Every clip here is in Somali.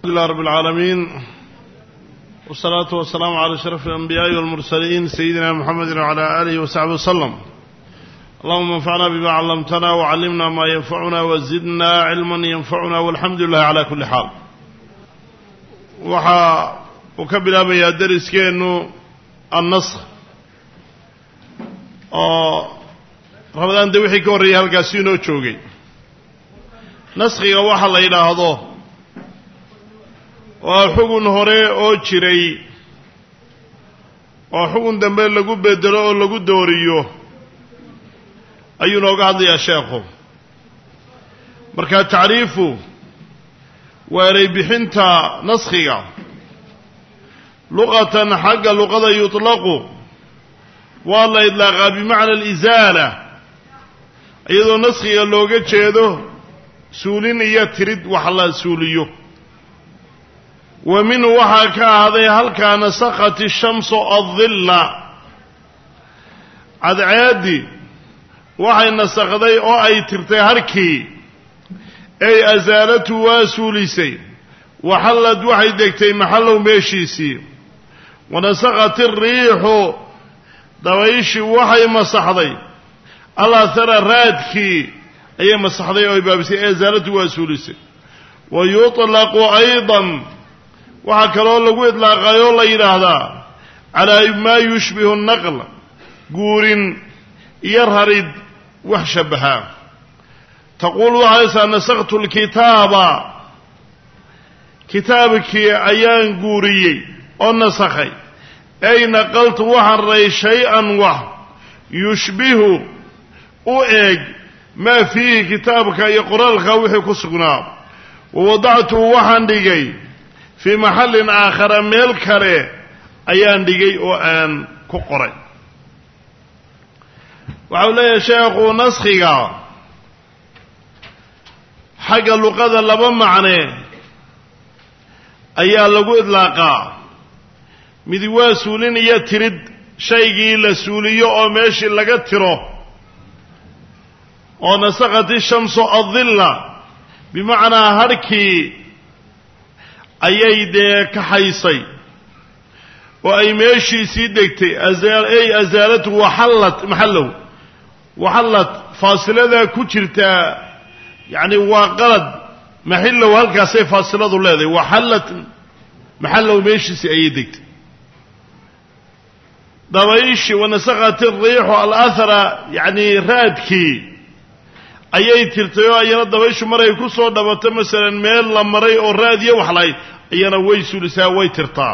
الحمد لله رب العالمين والصلاة والسلام على أشرف الأنبياء والمرسلين سيدنا محمد وعلى آله وصحبه وسلم. اللهم انفعنا بما علمتنا وعلمنا ما ينفعنا وزدنا علما ينفعنا والحمد لله على كل حال. وكبلا بيا درس كأنه النسخ رمضان دوحي كوري هالكاسينو تشوقي نسخي وحا لا يلاحظه وحكم هوري او جيري وحكم دنبه لغو بدلو او لغو دوريو ايو نوغا هادليا شيخو marka taariifu waray bixinta naskhiga luqatan xagga luqada yutlaqu wala idlaqa bi macna al-izala ayadoo naskhiga looga jeedo suulin iyo tirid wax la suuliyo ومن وحكى هذا هل كان سقط الشمس الظل عاد عادي وحي نسقدي او اي ترتي هركي اي ازالته واسوليسي وحلت وحي دغتي محلو ميشيسي ونسقط الريح دويش وحي مسخدي الله ترى رادكي اي مسخدي او بابسي ازالته واسوليسي ويطلق ايضا وحكروا لغو إطلاقايو الله يراهدا على ما يشبه النقل قور يرهرد وحشبها تقول وحيسا نسخت الكتاب كتابك أيان قوري أو نسخي أي نقلت وحري شيئا يشبه أؤيج ما فيه كتابك يقرأ الخوحي كسقنا ووضعته وحندقي في محل آخر ميل كره أيان دقي وآن كقري وعلي شيخ نسخيقا حق اللغة اللبن معنى أيان لقو إطلاقا مدوا سولين يترد شيقي لسولي أو ماشي لقتره ونسقت الشمس الظل بمعنى هركي ayay dee ka haysay oo ay meeshii sii degtay azaalatu wahallat mahallow wahallat faasilada ku jirta yani waa qalad mahallow halkaasay faasiladu leedahay wahallat mahallow meeshii ayay degtay dabayshi wanasaqat ar-riihu al-athara yani raadkii ayay tirtay oo ayana dabayshu maray ku soo dhabato masalan meel la maray oo raadiyo wax lay ayana way suulisaa way tirtaa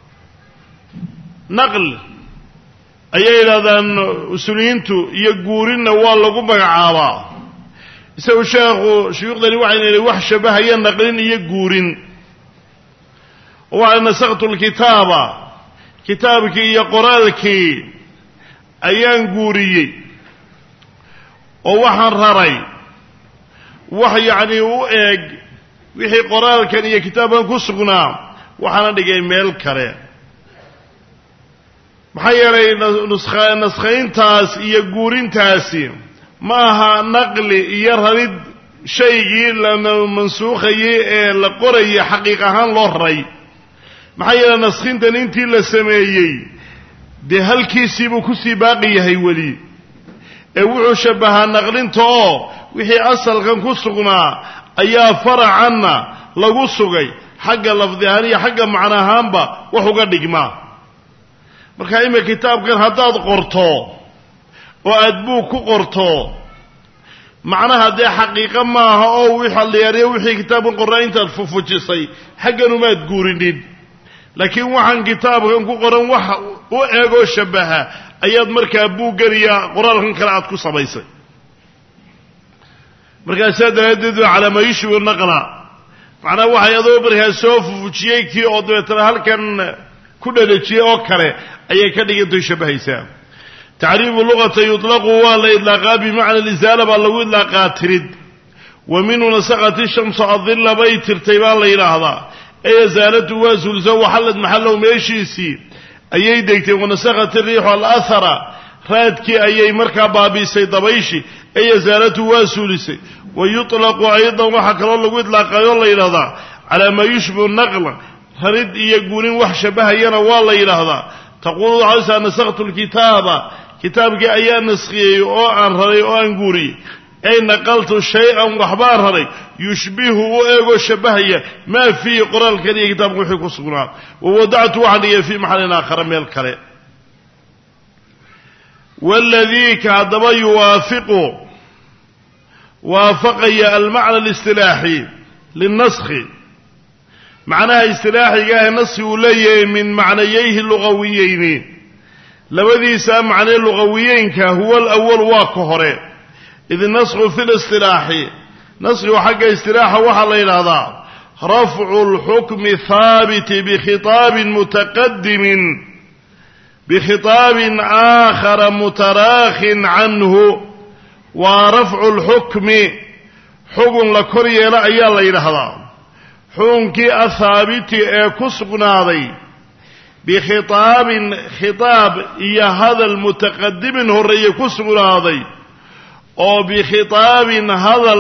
naql ayay raadaan usuliintu iyo guurinna waa lagu magacaabaa isagu sheekhdani waxay leeyahay wax shabahaya naqlin iyo guurin waa nasaqtul kitaaba kitaabkii iyo qoraalkii ayaan guuriyay oo waxaan raray wax yaani u eeg wixii qoraalkan iyo kitaabkan ku sugnaa waxaana dhigay meel kale maxay yeelay naskhayntaas iyo guurintaasi ma aha naqli iyo rarid shaygii la mansuukhayay ee la qorayay xaqiiq ahaan loo raray maxay yeelay naskhintan intii la sameeyay de halkiisiibuu ku sii baaqi yahay weli ee wuxuu shabahaa naqlinta oo wixii asalkan ku sugnaa ayaa faracanna lagu sugay xagga lafdi ahaan iyo xagga macno ahaanba wax uga dhigmaa marka ima kitaabkan haddaad qorto oo aad buug ku qorto macnaha dee xaqiiqo maaha oo wixii liyaariyo wixii kitaabkan qornaa intaad fufujisay xaggan umaad guurinin laakiin waxaan kitaabkan ku qoran wax u eegoo shabaha ayaad markaa buugganiya qoraalkan kale aad ku samaysay markaasaa daraaddeed waa calaa maa yushbihu naqla macnaa waxay adoo markaa soo fufujiyey kii oo dabeetana halkan ku dhalajiyey oo kale ayay ka dhigantay shabahaysaa tacriifu luqata yutlaqu waa la idlaaqaa bimacna alizaala baa lagu idlaaqaa tirid wa minhu nasaqat ishamsu adilla bay tirtay baa la yidhaahdaa ay azaalatu waa suulisa waxallad maxallow meeshiisii ayay degtay wanasaqat ariixu al-athara raadkii ayay markaa baabiisay dabayshi ay azaalatu waa suulisay ويطلق أيضا وحكرا لو إطلاقا يلا إلى calaa maa yushbihu naqla rarid iyo guurin wax shabahayana waa la yidhaahdaa taquulu waxaysaa nasakhtu lkitaaba kitaabkii ayaa naskhiyey oo aan raray oo aan guuriyey ay naqaltu shay-an waxbaan raray yushbihu u eegoo shabahaya maa fiihi qoraalkan iyo kitaabka wixii ku sugnaa wawadactu waxaan dhigay fii maxallin aakhara meel kale waladii ka haddaba yuwaafiqu waafaqaya almacna alistilaaxi linnaskhi macnaha istilaaxiga ah naskhi uu leeyahay min macnayayhi lugawiyeyni labadiisa macnee lugawiyeynka huwa alawal waa ka hore id naskhu fi listilaaxi naskhigu xagga istilaaxa waxaa la yidhaahdaa rafcu lxukmi haabiti bikhitaabin mutaqadimin bikhitaabin aakhara mutaraakhin canhu waa rafcu lxukmi xugun la kor yeelo ayaa la yidhaahdaa xukunkii athaabiti ee ku sugnaaday bikhitaabin khitaab iyo hadal mutaqadimin horreeye ku sugnaaday oo bikhitaabin hadal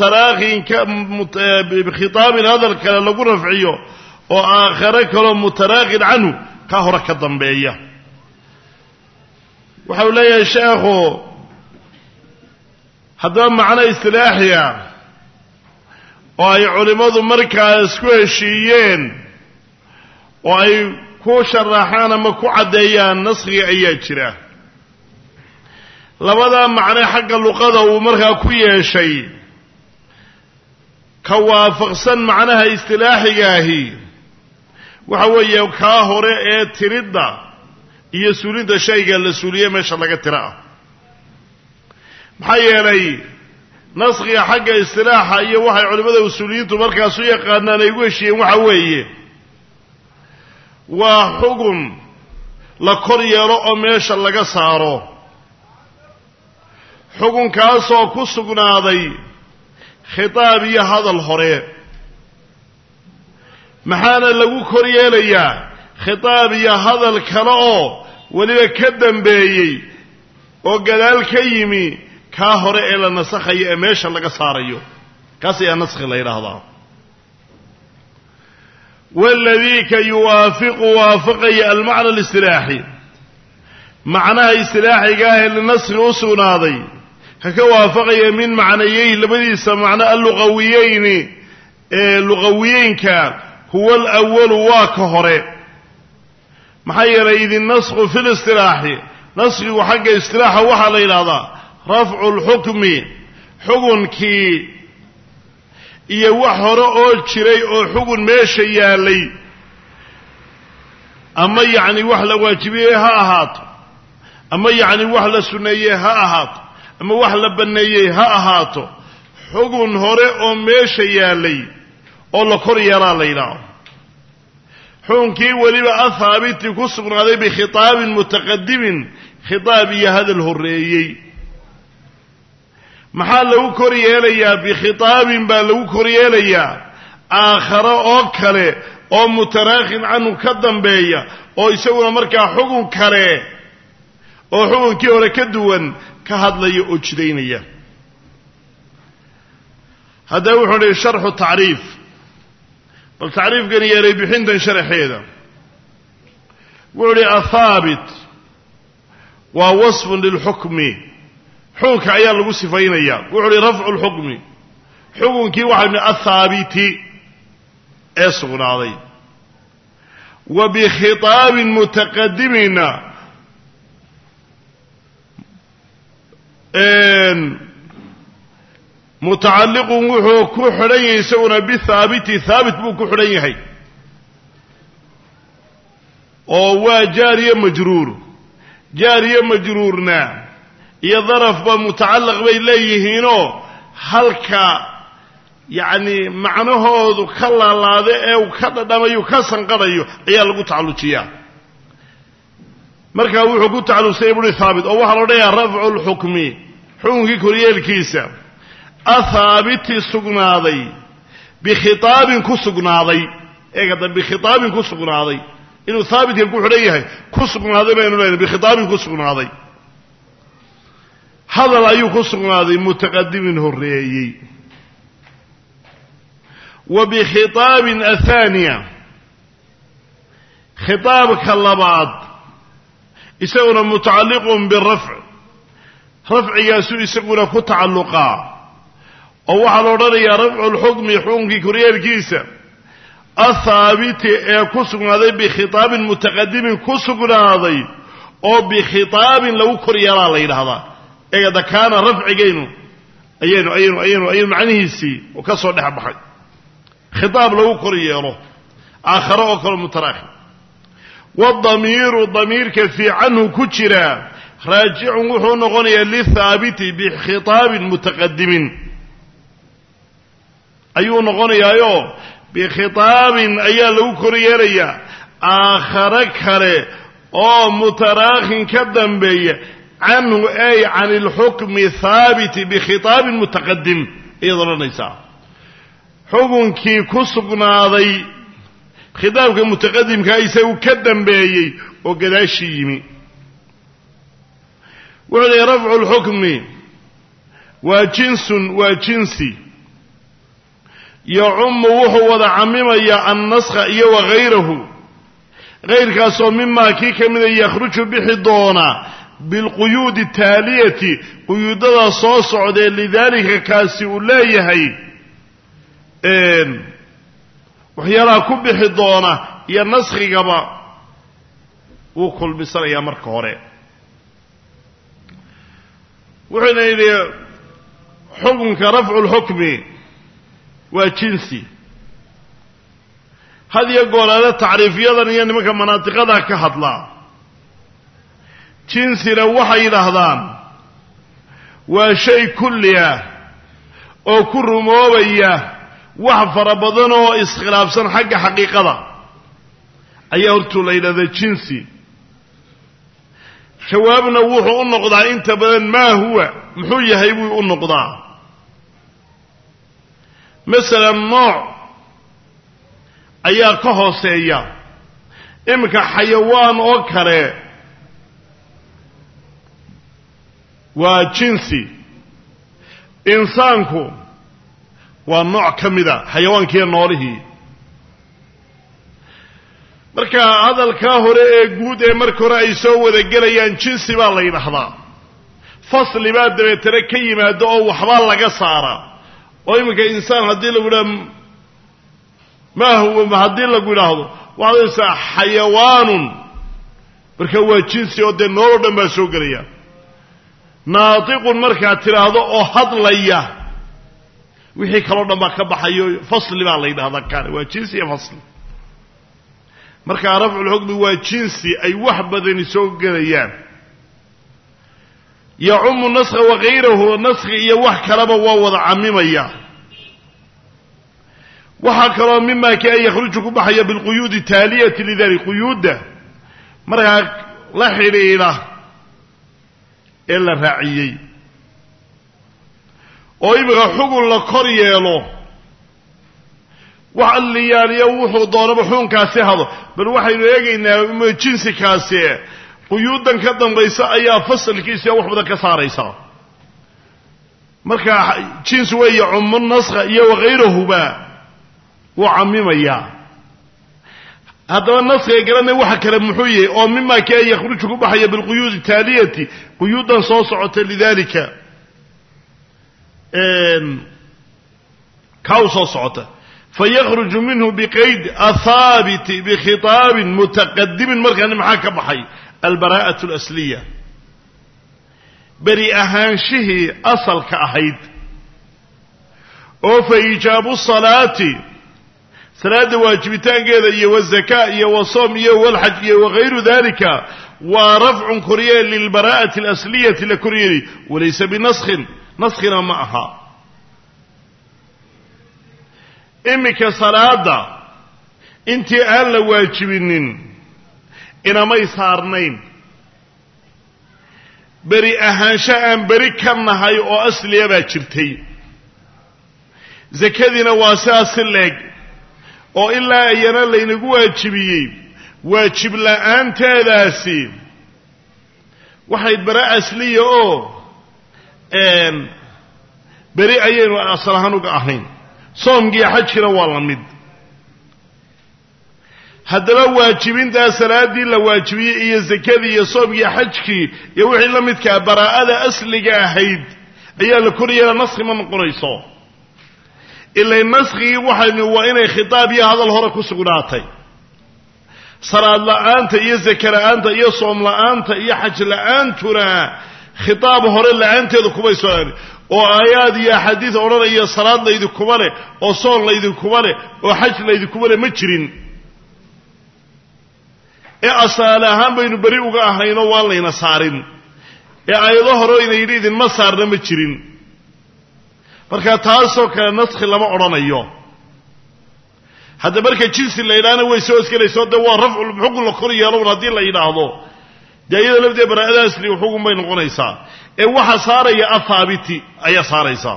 bikhitaabin hadal kale lagu rafciyo oo aakhare kaloo mutaraakhin canhu ka hore ka dambeeya waxa uu leeyahay sheekhu haddaba macno istilaaxi ah oo ay culimmadu markaas ku heshiiyeen oo ay ku sharaxaan ama ku caddeeyaan naskhiga ayaa jira labadaa macne xagga luqada uu markaa ku yeeshay ka waafaqsan macnaha istilaaxigaahi waxa weeye kaa hore ee tiridda iyo suulinta shayga la suuliye meesha laga tira ah maxaa yeelay naskhiga xagga istilaaxa iyo waxay culimmada usuuliyiintu markaas u yaqaanaan ay ugu heshiiyeen waxa weeye waa xugun la kor yeelo oo meesha laga saaro xukunkaasoo ku sugnaaday khitaab iyo hadal hore maxaana lagu kor yeelayaa khitaab iyo hadal kale oo weliba ka dambeeyey oo gadaal ka yimi kaa hore ee la nasakhayo ee meesha laga saarayo kaas ayaa naskhi la yidhaahdaa waladii ka yuwaafiqu waafaqaya almacna alistilaaxi macnaha istilaaxiga ah ee linaskhi u sugnaaday ka ka waafaqaya min macnayeyhi labadiisa macno allugawiyeyni ee lugawiyeynka huwa alawalu waa ka hore maxaa yeelay id inaskhu fi listilaaxi naskhigu xagga istilaaxa waxaa la yidhahdaa rafcu lxukmi xugunkii iyo wax hore oo jiray oo xugun meesha yaalay ama yacni wax la waajibiyey ha ahaato ama yacni wax la sunneeyey ha ahaato ama wax la banneeyey ha ahaato xugun hore oo meesha yaalay oo la kor yeelaa la yidhaaho xukunkii weliba athaabiti ku sugnaaday bikhitaabin mutaqadimin khitaab iyo hadal horreeyey maxaa lagu kor yeelayaa bikhitaabin baa lagu kor yeelayaa aakhare oo kale oo mutaraakhin canhu ka dambeeya oo isaguna markaa xugun kale oo xukunkii hore ka duwan ka hadlaya oo jidaynaya haddaba wuxuu dhi sharxu tacriif bal tacriifkan yeelay bixintan sharaxeeda wuxuu dhi athaabit waa wasfun lilxukmi xukunka ayaa lagu sifaynayaa wuxuu uhi rafcu lxukmi xukunkii waxaa idhi athaabiti ee sugnaaday wa bikhitaabin mutaqadimina mutacalliqun wuxuu ku xidhan yahay isaguna bithaabiti haabit buu ku xidhan yahay oo waa jaariye majruur jaariye majruurna iyo darafba mutacallaq bay leeyihiinoo halka yacni macnahoodu ka laalaado ee uu ka dhadhamayo ka sanqadhayo ayaa lagu tacallujiyaa markaa wuxuu ku tacallusay buhi haabit oo waxaa la odhanayaa rafcu lxukmi xukunkii koryeelkiisa athaabiti sugnaaday bikhitaabin ku sugnaaday eegada bikhitaabin ku sugnaaday inuu haabitka ku xidhan yahay ku sugnaaday baynu leenahay bikhitaabin ku sugnaaday hadal ayuu ku sugnaaday mutaqadimin horreeyey وبخطاب الثانية خطاب كاللبعض يسونا متعلق بالرفع رفع ياسو يسونا كتعلقا أو على رأي رفع الحكم حكم كوريا الكيسة الثابت كسقنا هذا بخطاب متقدم كسقنا هذا أو بخطاب لو كوريا على هذا إذا كان رفع جينه أينو معنيه سي وكسر نحب حد خطاب لو كوريا آخر أكل متراخي والضمير كفي عنه كتشرا راجع وحون غنيا للثابت بخطاب متقدم أيون غنيا بخطاب أيا لو كوريا آخر كره أو متراخ كدم بي عنه أي عن الحكم ثابت بخطاب متقدم إذا نيسا حكم كي كسقنا ذي خطابك متقدم كايسا وكدم بي وقداشي يمي وعلي رفع الحكم وجنسي يعم وهو وضع عميما يا النسخ إيا وغيره غير كاسو مما كيك من يخرج بحضونا بالقيود التالية قيود صوص عدين لذلك كاسي أوليه وحيالا كبحضونا يا النسخ قبا وكل بصر يا مركوري وحنا إلي حكم كرفع الحكم وجنسي هذه يقول هذا تعريفيا يعني مكان مناطق ذا كهطلا جنسي لو وحي لهذان وشيء كليا أو كل موبيا وحفر بدنه اسخلاف سن حق حقيقة ذا أيه أرتو ليلة ذا جنسي شوابنا وحو النقضاء انت بدن ما هو محوية هيبوي النقضاء مثلا النوع أيه كهوسية إمك حيوان أكره وجنسي إنسانكو والنوع كمذا حيوان كي نوره marka hadalka hore ee guud ee marka hore ay soo wada galayaan jinsi baa la yiraahdaa fasli baa dabeetare ka yimaado oo waxba laga saara oo imika insaan hadii lagu yiraahdo ma huwa hadii lagu yiraahdo waa xayawaanun marka waa jinsi oo de nool dhan baa soo galaya naatiqun marka tiraahdo oo hadlaya wixii kala dhan baa ka baxayo fasli baa la yiraahdaa kan waa jinsi iyo fasli marka rafcu al-hukm waa jinsi ay wax badan soo galayaan يعم النسخ وغيره نسخ iyo wax kalaba waa wada camimaya waxa kale mimma ka yakhruju ku baxaya bil quyud taliyati lidari quyuda marka la xiriira ila raaciyay oo ibaga xugun la kor yeelo وعليان يوحو دون بحونكاسي هذا بل waxaynu eegaynaa jinsi kaasi quyuudan ka dambaysa ayaa fasalkiisa wax badan ka saaraysa marka jinsi way ummu nasakha iyo waqayruhuba wa amimaya hada nasakha galanay waxa kale muxuu yahay oo mimma ka yakhruju ku baxaya bil quyuud taliyati quyuudan soo socota lidalika kaw soo socota فيخرج منه بقيد الثابت بخطاب متقدم مركان محاكا بحي البراءة الأصلية بري أهانشه أصل كأهيد أو فإيجاب الصلاة صلاة واجبتان كذا والزكاة والصوم والحج وغير ذلك ورفع كريا للبراءة الأصلية لكريا وليس بنسخنا معها إمك صلاة انت أهل واجبين إنما يصارنين بري أهانشاء بري كمنهاي أو أصلي باجرتي زكادنا واساس الليق أو إلا أينا لينك واجبيين واجب لأن تداسي وحيد براء أصلي أو بري أيين وأصلها نقع أهين soomkii xajkina waa la mid haddaba waajibintaa salaadii la waajibiyey iyo zakadii iyo soomkii xajkii iyo wixii la midkaa baraa'ada asliga ahayd ayaa la koryeela naskhi ma noqonayso ilaa naskigii waxaynu waa inay khitaab iyo hadal hore ku sugnaatay salaad la'aanta iyo zaka la'aanta iyo soom la'aanta iyo xaj la'aantuna khitaab hore la'aanteedu kumay soo arin oo aayaad iyo axaadiis odhanaya salaad laydinkuma leh oo soon laydinkuma leh oo xaj laydinkuma leh ma jirin ee asaal ahaan baynu beri uga ahayno waan layna saarin ee aayado hore ina yidhi idinma saarna ma jirin marka taasoo kale naskhi lama odhanayo hadda marka jinsi la yidhaahna way soo iskelayso dee waa rafcul xukun la kor yeelo haddii la yidhaahdo dee iyada lafteeda baraa'ada asli xukun bay noqonaysaa ee waxa saaraya athaabiti ayaa saaraysaa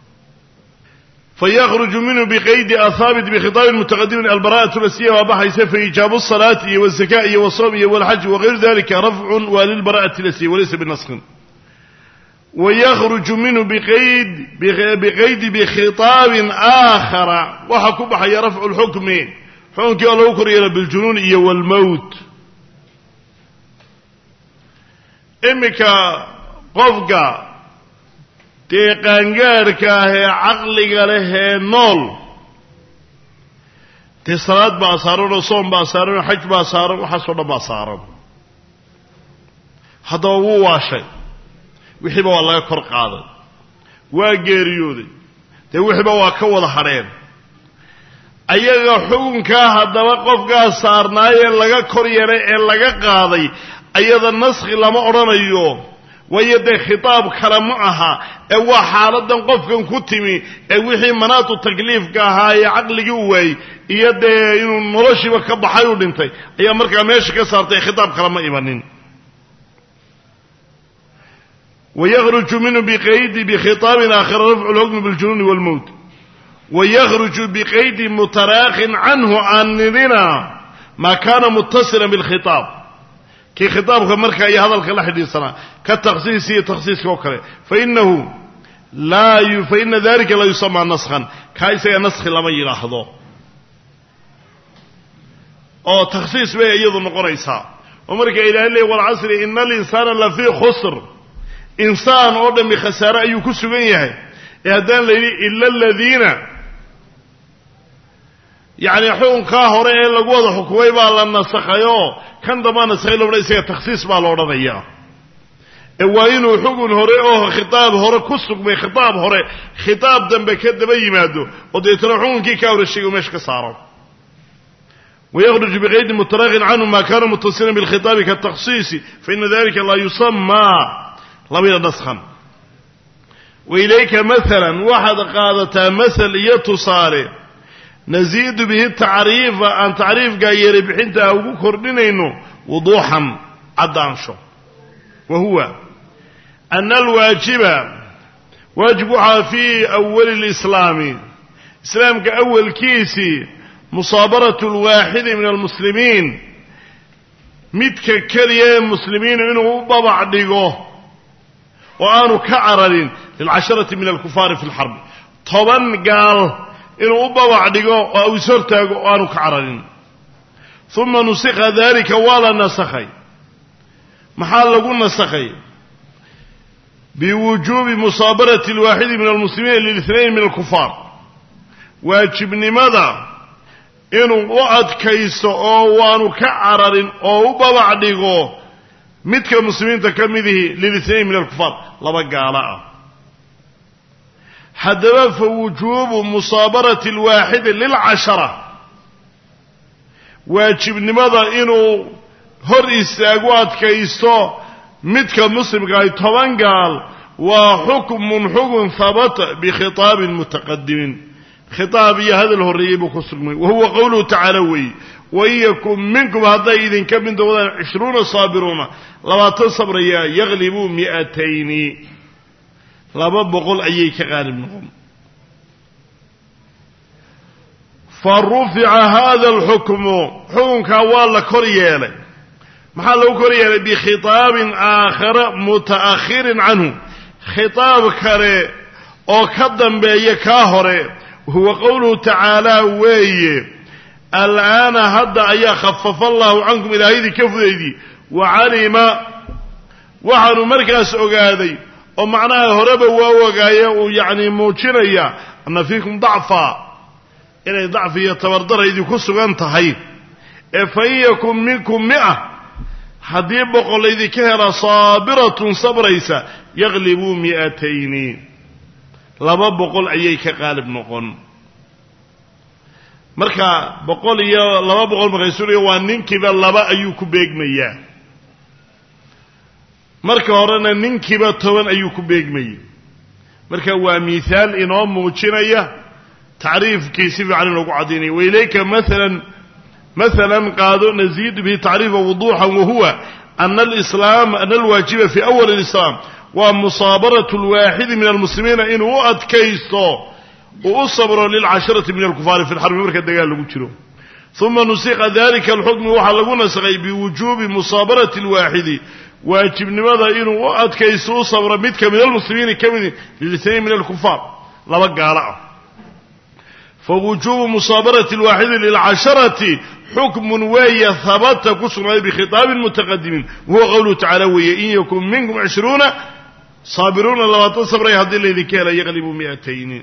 فيخرج منه بقيد الثابت بخطاب المتقدم البراءة الأسلية وبحيث فإيجاب الصلاة والزكاة والصوم والحج وغير ذلك رفع وللبراءة الأسلية وليس بالنسخ ويخرج منه بقيد بخطاب آخر وحكم بحي رفع الحكم فأنك الله كرينا بالجنون والموت إمك قفقا dee qaangaarhka ahee caqliga lehee nool dee salaad baa saaran oo soom baa saaran oo xaj baa saaran waxaasoo dhan baa saaran haddaba wuu waashay wixiiba waa laga kor qaaday waa geeriyooday dee wixiiba waa ka wada hadheen ayaga xukunkaa haddaba qofkaa saarnaayee laga kor yeelay ee laga qaaday ayada naskhi lama odhanayo waayo dee khitaab kale ma aha ee waa xaaladan qofkan ku timi ee wixii manaatu takliifka ahaa ee caqligii u waayey iyo dee inuu noloshiiba ka baxay u dhintay ayaa markaa meesha ka saartay khitaab kale ma imanin wayakhruju minhu biqaydi bikhitaabin aakhira rafcu lxukmi biljunuuni walmowt wayakhruju biqaydi mutaraakhin canhu aanidina maa kaana muttasilan bilkhitaab kii khitaabka marka iyo hadalka la xidhiidsanaa ka takhsiis iyo takhsiiska oo kale faina dalika laa yusamaa naskhan kaa isaga naskhi lama yidhaahdo oo takhsiis bay iyadu noqonaysaa oo marka ilaahay leeyahy walcasri ina alinsaana lafii khusr insaan oo dhammi khasaare ayuu ku sugan yahay ee haddaan la yidhi ila aladiina yacni xukunkaa hore ee lagu wada xukumay baa la nasakhayo kan dambaa nasakhay lo odhan isaga takhsiis baa la odhanayaa ee waa inuu xukun hore oo khitaab hore ku sugmay khitaab hore khitaab dambe ka daba yimaado oo deetana xukunkii kaa hore sheegay meesha ka saaro wayakhruju biqaydi mutaraakhin canhu maa kaana muttasilan bilkhitaabi katakhsiisi faina dalika laa yusamaa lamida naskhan wailayka maalan waxaad qaadataa masal iyo tusaale naziidu bihi tacriifa aan tacriifkaa yeeray bixintaa ugu kordhinayno wuduuxan caddaansho wa huwa ana alwaajiba waajib waxaa fii awali lislaami islaamka awalkiisii musaabaratu lwaaxidi min almuslimiin midka keliya ee muslimiinu inuu u babac dhigo oo aanu ka cararin lilcasharati min alkufaari fi lxarbi 10 gaal inuu u babac dhigo oo uu ishortaago oo aanu ka cararin uma nusikha dalika waa la nasakhay maxaa lagu nasakhay biwujuubi musaabarati alwaaxidi min almuslimiina lilithnayn min alkufaar waajibnimada inuu u adkaysto oo waanu ka cararin oo u babac dhigo midka muslimiinta ka midihi lilithnayn min alkufaar 2 gaala ah haddaba fa wujuubu musaabarati alwaaxidi lilcashara waajibnimada inuu hor istaagu adkaysto midka muslimka ay 10 gaal waa xukmun xukun habata bikhitaabin mutaqadimin khitaab iyo hadal horreeyey buu ku sugmay wahuwa qowluhu tacaala wey wain yakun minkum hadday idinka mid noqdaan 20 saabiruuna 20 sabraya yaglibuu 200 200 ayay ka qaalib noqon farufica hada alxukmu xukunkaa waa la kor yeelay maxaa lagu kor yeelay bikhitaabin aakhara mutaakhirin canhu khitaab kale oo ka dambeeya kaa hore هو قوله تعالى وي الآن هذا أيا خفف الله عنكم إلى هذه كفذي وعلم وحن مركز أقاذي ومعناه هربا ووقايا ويعني موجنيا أن فيكم ضعفا إلى ضعف يتوردر إذ كسوا أنتهي فإيكم منكم 100 حديب بقول إذ كهر صابرة صبريسا يغلبوا 200 لما بقول أيك غالب نقون مركا بقول يا لما بقول مغيسوري وانينكبا لما أيوكو بيجميا مركا هورنا نينكبا توان أيوكو بيجميا مركا ومثال إنهم موجينيا تعريف كيسيف عن الوقعديني وإليك مثلا قادوا نزيد به تعريفا وضوحا وهو أن الواجب في أول الإسلام ومصابرة الواحد من المسلمين إن وقت كيستو وأصبر للعشرة من الكفار في الحرب مركز دقال لقوتشلو ثم نسيق ذلك الحكم وحلقونا سغي بوجوب مصابرة الواحد واجب لماذا إن وقت كيستو صبر متك من المسلمين كمن للاثنين من الكفار لبقى رأى فوجوب مصابرة الواحد للعشرة حكم وهي ثبت كسر بخطاب متقدم وهو قوله تعالى إن يكن منكم 20 صابرون لو تصبر يهدي الذي كان يغلب 200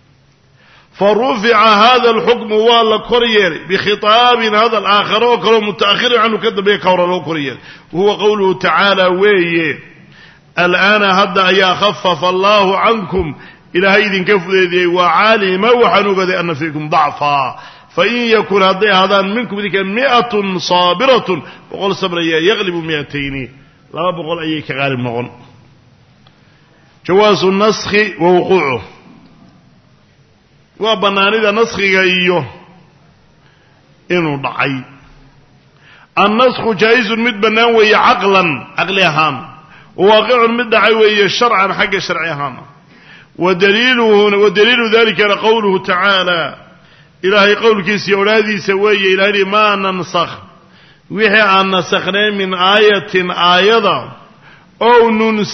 فرفع هذا الحكم والله كورير بخطاب هذا الآخر وكرم متأخر عنه كذب يكور له كورير وهو قوله تعالى الآن هذا يا خفف الله عنكم إلى هيد كفذي وعالم وحنوقذ أن فيكم ضعفا فإن يكن هذا منكم ذلك 100 صابرة وقال صبر يغلب 200 لا بقول أيك غالب نغن جواز النسخ ووقوعه وبنان إذا نسخ أيه إنه ضعي النسخ جائز مدبنان وهي عقل أهام وواقع مدعي وهي شرعا حق شرعي أهام ودليل ذلك لقوله تعالى إلهي قول كيسي أولادي سوي إلهي ما ننسخ وحي أن نسخنا من آية أو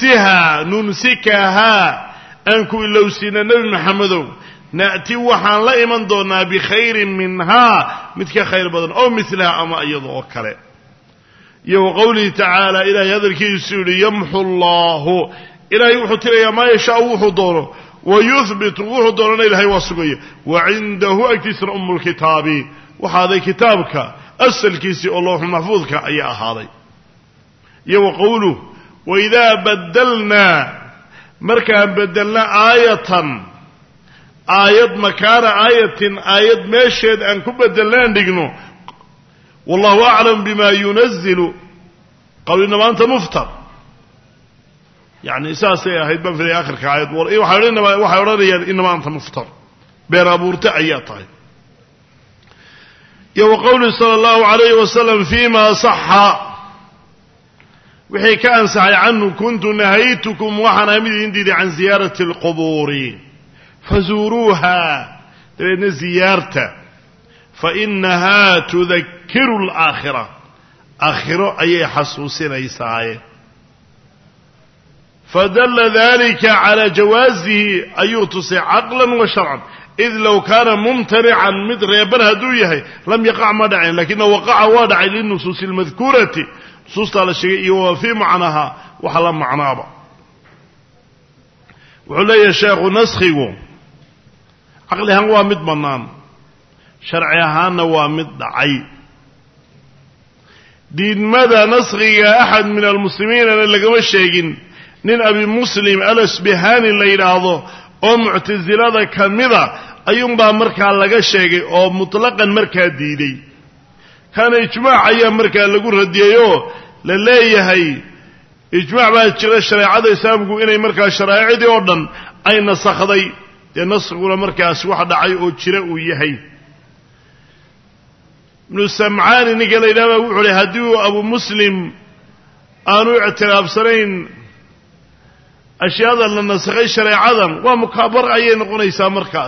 ننسكها أنكو إلو سينا نبي محمد نأتي وحان لا إيمان دونا بخير منها مثل خير بدن أو مثلها أما أيضا وكرا يو قوله تعالى إلهي هذا الكيسي يمحو الله إلهي وحطي ما يشاء وحضوره ويثبت وحضورنا إلهي وصقية وعنده أكتسر أم الكتاب وهذا كتابك أسل كيسي الله محفوظك أي هذا يو قوله وإذا بدلنا مركا بدلنا آية مكان آية ماشهد أنكم بدلنا نقنو والله أعلم بما ينزل قول إنما أنت مفتر يعني إساسي هيدبان في آخر كعاية وحيورنا إنما أنت مفتر بين أبورت أياطه يو قول صلى الله عليه وسلم فيما صح وحي كان سعي عنه كنت نهيتكم وحنا مدين عن زيارة القبور فزوروها لأن زيارته فإنها تذكر الآخرة آخرة أي حسوسين إيساعي فدل ذلك على جوازه أن يغتصي عقلا وشرعا إذ لو كان ممتنعا مثل يبن هدويه لم يقع مدعي لكنه وقع وادعي للنصوص المذكورة نصوص على الشيء وفي معناها وحلم معناها وعلي الشيخ نسخه عقلها هو مدمنان شرعها هو مدعي دين ماذا نسخي أحد من المسلمين اللي قام الشيخين نين أبي مسلم الأسبهاني اللي يلاحظه أو معتزلة كاملة أيوم با مركا لغا شيغي أو مطلقا مركا ديدي كان إجماع أيام مركا لغو رديو لليهي إجماع با جرى الشريعة يسامقوا إني مركا الشرائع دي أردن أي نسخدي ينسخوا مركا سوح دعي أو جرى ويهي من السمعاني نقل إلى ما وعلي هديو أبو مسلم آنو اعتراف سرين أشياء اللي نسخي الشريعة ومكابر أي نقول إيسا مركاس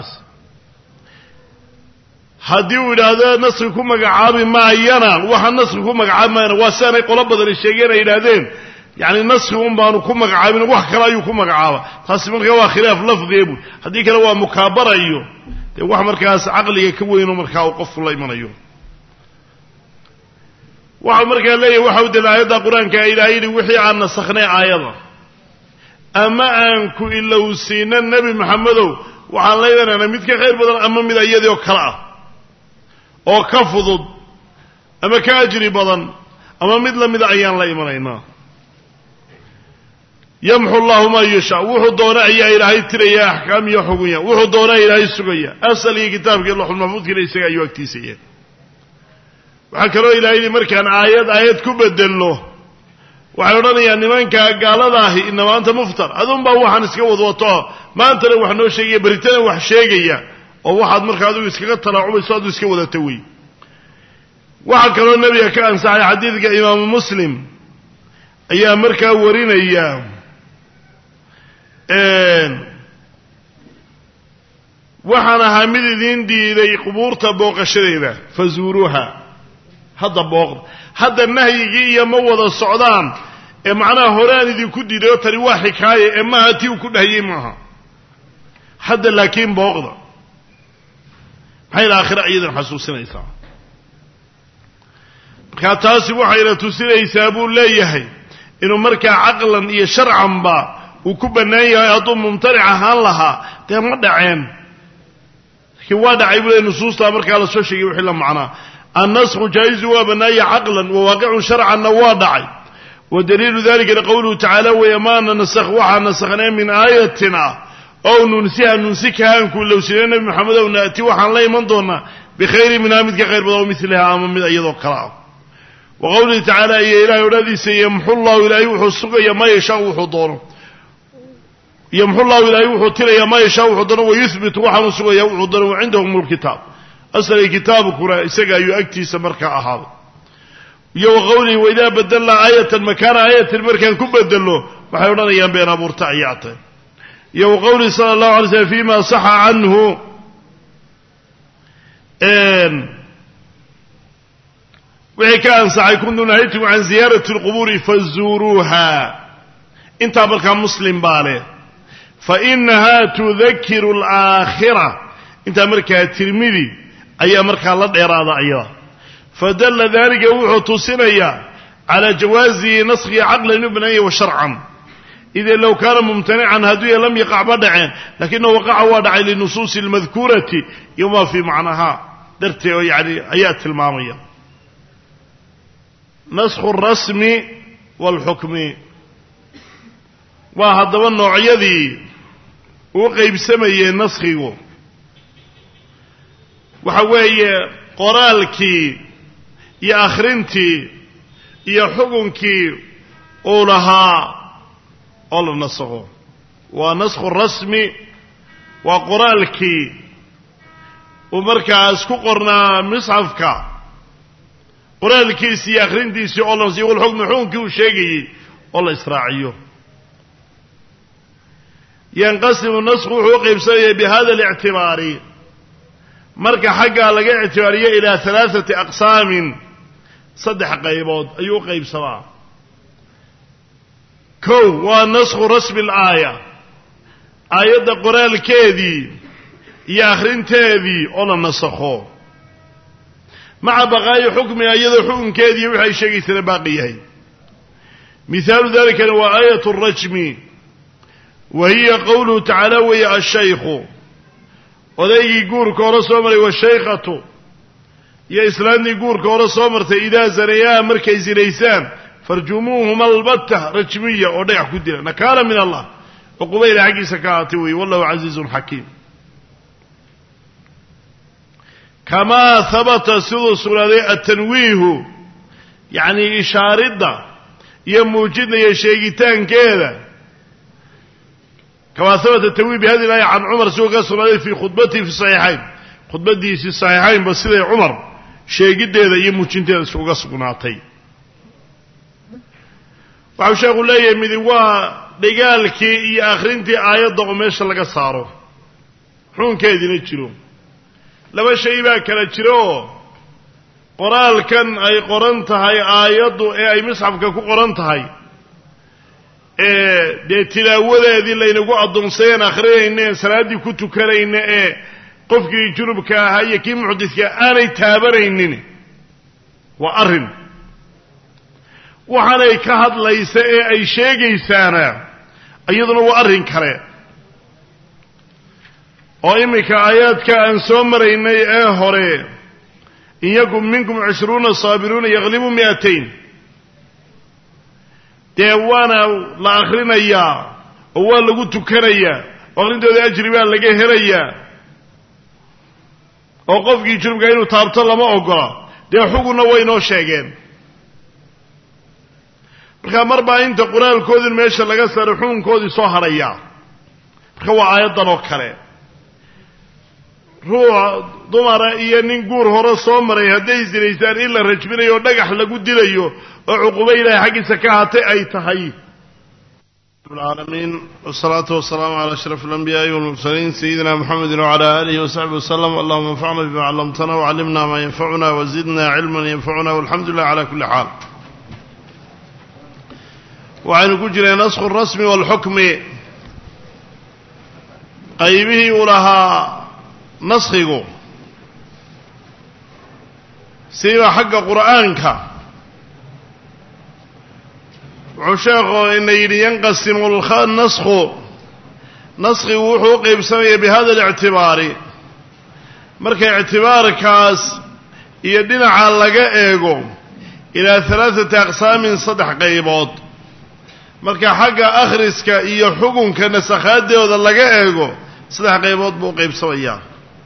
هديو إلى هذا نسخكم مقعابي ما أينا وحن نسخكم مقعابي ما أينا واسانا يقول بدل الشيئين إلى هذين يعني نسخكم بانكم مقعابي وحكرا يكم مقعابا تاسمون كوا خلاف لفظ يبو هديك لو مكابر أيو dee wax markaas caqliga ka weynoo markaa uu qofku la imanayo waxau markaa leeyahy waxa u daliila aayadda qur-aanka ilaahay yidhi wixii aan nasakhnay aayada ama aan ku ilowsiina nebi maxamedow waxaan la imanaynaa mid ka khayr badan ama mid iyadii oo kale ah oo ka fudud ama ka ajri badan ama mid lamida ayaan la imanaynaa yamxu allahu maa yashaa wuxuu doona ayaa ilaahay tiraya axkaam iyo xugunya wuxuu doonaa ilaahay sugaya asalgii kitaabkii laxulmaxfuudkiina isaga ayuu agtiisaya waxaa kaloo ilahay yidhi markaan aayad ku bedelno waxay odhanayaan nimanka gaalada ahi inama anta muftar adunbaa waxaan iska wadwato maantana wax noo sheegaya beritana wax sheegaya oo waxaad marka adigu iskaga talaacumayso aduu iska wadata wey waxaa kaloo nebiga ka ansaxay xadiidka imaamu muslim ayaa markaa warinaya waxaan ahaa mid idiin diiday qubuurta booqashadeeda fazuuruuha hadda booqda hadda nahyigii iyo ma wada socdaan ee macnaha horeaan idinku diiday oo tani waa xikaaye ee maaha tii uu ku dhahiyey maaha hadda laakiin booqda maxay aakhira iyadan xasuusinaysaa markaa taasi waxayna tusinaysaa buu leeyahay inuu markaa caqlan iyo sharcanba uu ku bannaan yahay hadduu mumtanic ahaan lahaa dee ma dhaceen laakiin waa dhacay buu leey nusuustaa markaa la soo sheegay wixii la macnaa annasku jaa'izu waa bannaaya caqlan wa waaqicun sharcanna waa dhacay wa daliilu dalikana qowluhu tacaala weeye maana nasakh waxaa nasakhnay min aayatin ah ow nunsiha nunsikaha aan ku ilowsinay nebi maxamed ow naati waxaan la iman doonaa bikhayri minhaa mid ka khayr badan oo miliha ama mid iyadoo kale ah wa qowlihi tacaala iyo ilahay odhadiisa yamxu llahu ilaahay wuxuu sugaya maa yashaa wuxuu doono yamxu llahu ilaahay wuxuu tiraya maa yashaa wuxuu doono wayuhbitu waxaanu sugaya wuxuu doono wa cindahum lkitaab asalay kitaabkuna isaga ayuu agtiisa markaa ahaaday iyo wa qowlihi waidaa badalnaa aayatan makaana aayatin markaan ku bedelno waxay odhanayaan been abuurta ayaa tahay iyo wa qowlihi sala allahu alay slm fima saxa canhu wixii ka ansaxay kuntu nahaytukum can ziyaarati اlqubuuri fazuuruuha intaa markaa muslim baa leh fainaha tudakiru alaakhira intaa markaa tirmidi ayaa markaa la dheeraada ayada fadalla dalika wuxuu tusinayaa calaa jawaazi naskhi caqlan ibnaya wa sharcan ide low kaana mumtanican hadduu lam yaqac ma dhaceen lakinahu waqaca waa dhacay linusuusi اlmadkuurati iyo ma fii macnaha dartee oo yani ayaa tilmaamaya naskhu اrasmi wاlxukmi waa haddaba noocyadii uu qaybsamayey naskhigu waxa weeye qoraalkii iyo akhrintii iyo xukunkii uu lahaa oo la nasakho waa naskhu rasmi waa qoraalkii uu markaas ku qornaa misxafka qoraalkiisii iyo akhrintiisii oo la nasiyo walxukmi xukunkii uu sheegayey oo la israaciyo yanqasimu nasku wuxuu u qaybsanayay bihada اlictibaari marka xaggaa laga ictibaariyo ilaa alaaثati aqsaamin 3 qaybood ayuu u qaybsamaa kow waa naskhu rasmi اlaaya aayadda qoraalkeedii iyo akhrinteedii oo la nasakho maca baqaa'i xukmiha iyadoo xukunkeediiyo wixi ay sheegaysana baaqi yahay mihaalu dalikana waa aayat الrajmi wa hiya qowluhu tacaala weeye ashaykhu odaygii guurka hore soo maray washaykhatu iyo islaantii guurka hore soo martay idaa zanayaa markay zinaysaan farjumuuhuma albatta rajmiya oo dhagax ku dila nakaala min allah cuquba ilaa xaggiisa ka ahaatay weeye wallahu casiizun xakiim kamaa habata siduu sugnaaday atanwiihu yacni ishaaridda iyo muujinaya sheegitaankeeda kamaa habata tanwiih bihadi ilaaya can cumar siduu ka sugnaaday fii khudbatihi fi saxiixayn khudbadiisii saxiixaynba siday cumar sheegiddeeda iyo muujinteeda uga sugnaatay waxau sheekhu leeyahay midi waa dhigaalkii iyo akhrintii aayadda oo meesha laga saaro xukunkeediina jiro laba shay baa kala jiro oo qoraalkan ay qoran tahay aayaddu ee ay misxafka ku qoran tahay dee tilaawadeedii laynagu addoonsayeen akhrinayna ee salaaddii ku tukanayna ee qofkii junubka ahaa iyo kii muxdidka aanay taabanaynin waa arrin waxaanay ka hadlaysa ee ay sheegaysaana iyaduna waa arrin kale oo iminka aayaadka aan soo maraynay ee hore in yakum minkum 20 saabiruuna yaglibu 200 dee waana la akhrinayaa oo waa lagu tukanayaa oo akhrintooda ajri baa laga helayaa oo qofkii junubka inuu taabto lama ogola dee xugunna way noo sheegeen marka marbaa inta qur-aankoodin meesha laga saaro xukunkoodii soo hadhaya marka waa aayaddan oo kale ruux dumara iyo nin guur hore soo maray hadday sinaysaan in la rajminayo oo dhagax lagu dilayo oo cuqubo ilaahay xaggiisa ka ahaatay ay tahay العالمين والصلاة والسلام على أشرف الأنبياء والمرسلين سيدنا محمد وعلى آله وصحبه وسلم اللهم انفعنا بما علمتنا وعلمنا ما ينفعنا وزدنا علما ينفعنا والحمد لله على كل حال وعن كجر نسخ الرسم والحكم قيبه ولها نسخه سيما حق قرآنك وشيخه إن ينقسم النسخ وحو قيب سمية بهذا الاعتبار مركا اعتبار كاس يدنا على لقائه إلى 3 أقسام صدح قيبات marka xagga akhriska iyo xukunka nasakhaadooda laga eego saddex qaybood buu qaybsamayaa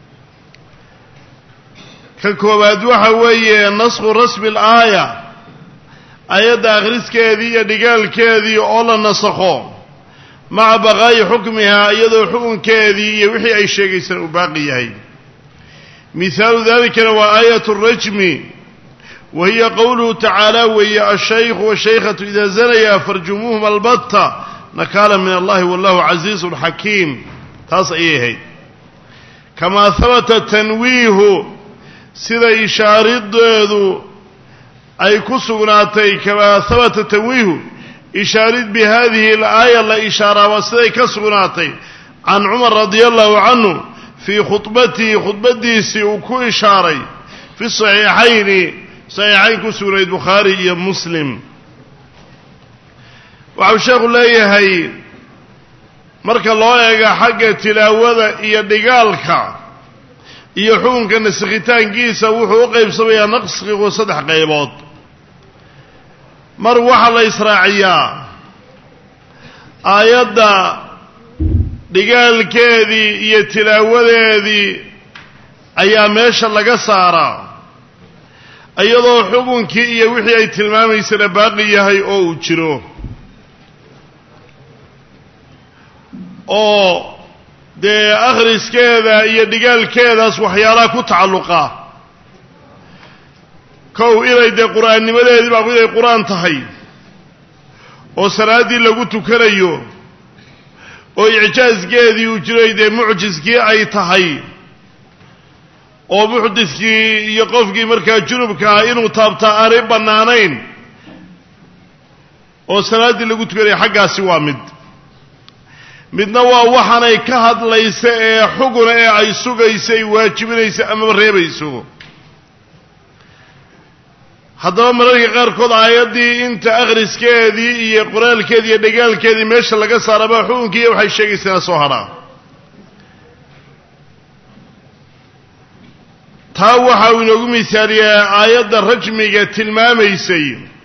ka koobaad waxa weeye nasxu rasmi al-aaya ayada akhriskeedii iyo dhigaalkeedii oo la nasakho maca baqaayi xukmiha iyadoo xukunkeedii iyo wixii ay sheegaysan uu baaqi yahay misaalu dalikana waa aayatu rajmi وهي قوله تعالى وهي الشيخ والشيخة إذا زنيا فرجموهم البتة نكالا من الله والله عزيز حكيم تصعيه كما ثبت تنويه سيدا إشارد أي كسغناتي كما ثبت تنويه إشارد بهذه الآية لا إشارة وسيدا كسغناتي عن عمر رضي الله عنه في خطبته سيوكو إشاري في الصحيحين صحيحين سورة البخاري ومسلم وعو شيخ الله يهي مركا الله يقى حق تلاوة إيا دقالك إيا حونك نسختان قيسا وحو قيب سويا نقص وصدح قيبات مروح الله إسراعيا آيات دقالك هذه إيا تلاوة هذه أيام ماشا لقى سارا ayadoo xukunkii iyo wixii ay tilmaamaysana baaqi yahay oo uu jiro oo dee akhriskeeda iyo dhigaalkeedaas waxyaalaha ku tacalluqa kow inay dee qur'aannimadeedii baa inay qur-aan tahay oo salaaddii lagu tukanayo oo icjaaskeedii uu jiray dee mucjiskii ay tahay oo muxdithkii iyo qofkii markaa junubka ah inuu taabtaa aanay bannaanayn oo salaaddii lagu tukanaya xaggaasi waa midna waa waxaanay ka hadlaysa ee xuguna ee ay sugaysa ay waajibinaysa amaba reebayso haddaba mararka qaarkood aayaddii inta akhriskeedii iyo qoraalkeedii iyo dhagaalkeedii meesha laga saaraba xukunkiiyo waxay sheegaysaana soo hadhaa taa waxa uu inoogu misaaliyaa aayadda rajmiga tilmaamaysay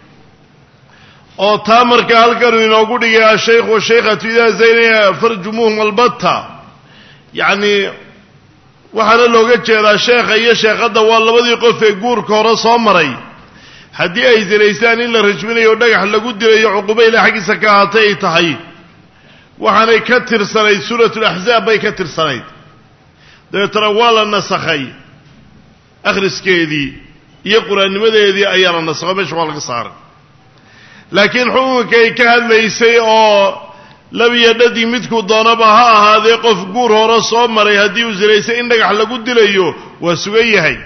oo taa markaa halkanuu inoogu dhigay ashaykhu washaykhatu idaa zaynaya farjumuuhum albatta yacni waxaana looga jeedaa sheekha iyo sheekhadda waa labadii qof ee guurka hore soo maray haddii ay zinaystaan in la rajminayo o dhagax lagu dilayo cuquba ilaa xaggiisa ka ahaatay ay tahay waxaanay ka tirsanayd suuratulaxzaab bay ka tirsanayd dabeetana waa la nasakhay akhriskeedii iyo qur-aannimadeedii ayaa la nasakho meesha waa laga saaray laakiin xukunkay ka hadlaysay oo labiyo dhadii midkuu doonaba ha ahaadee qof guur hore soo maray haddii uu zinaysay in dhagax lagu dilayo waa sugan yahay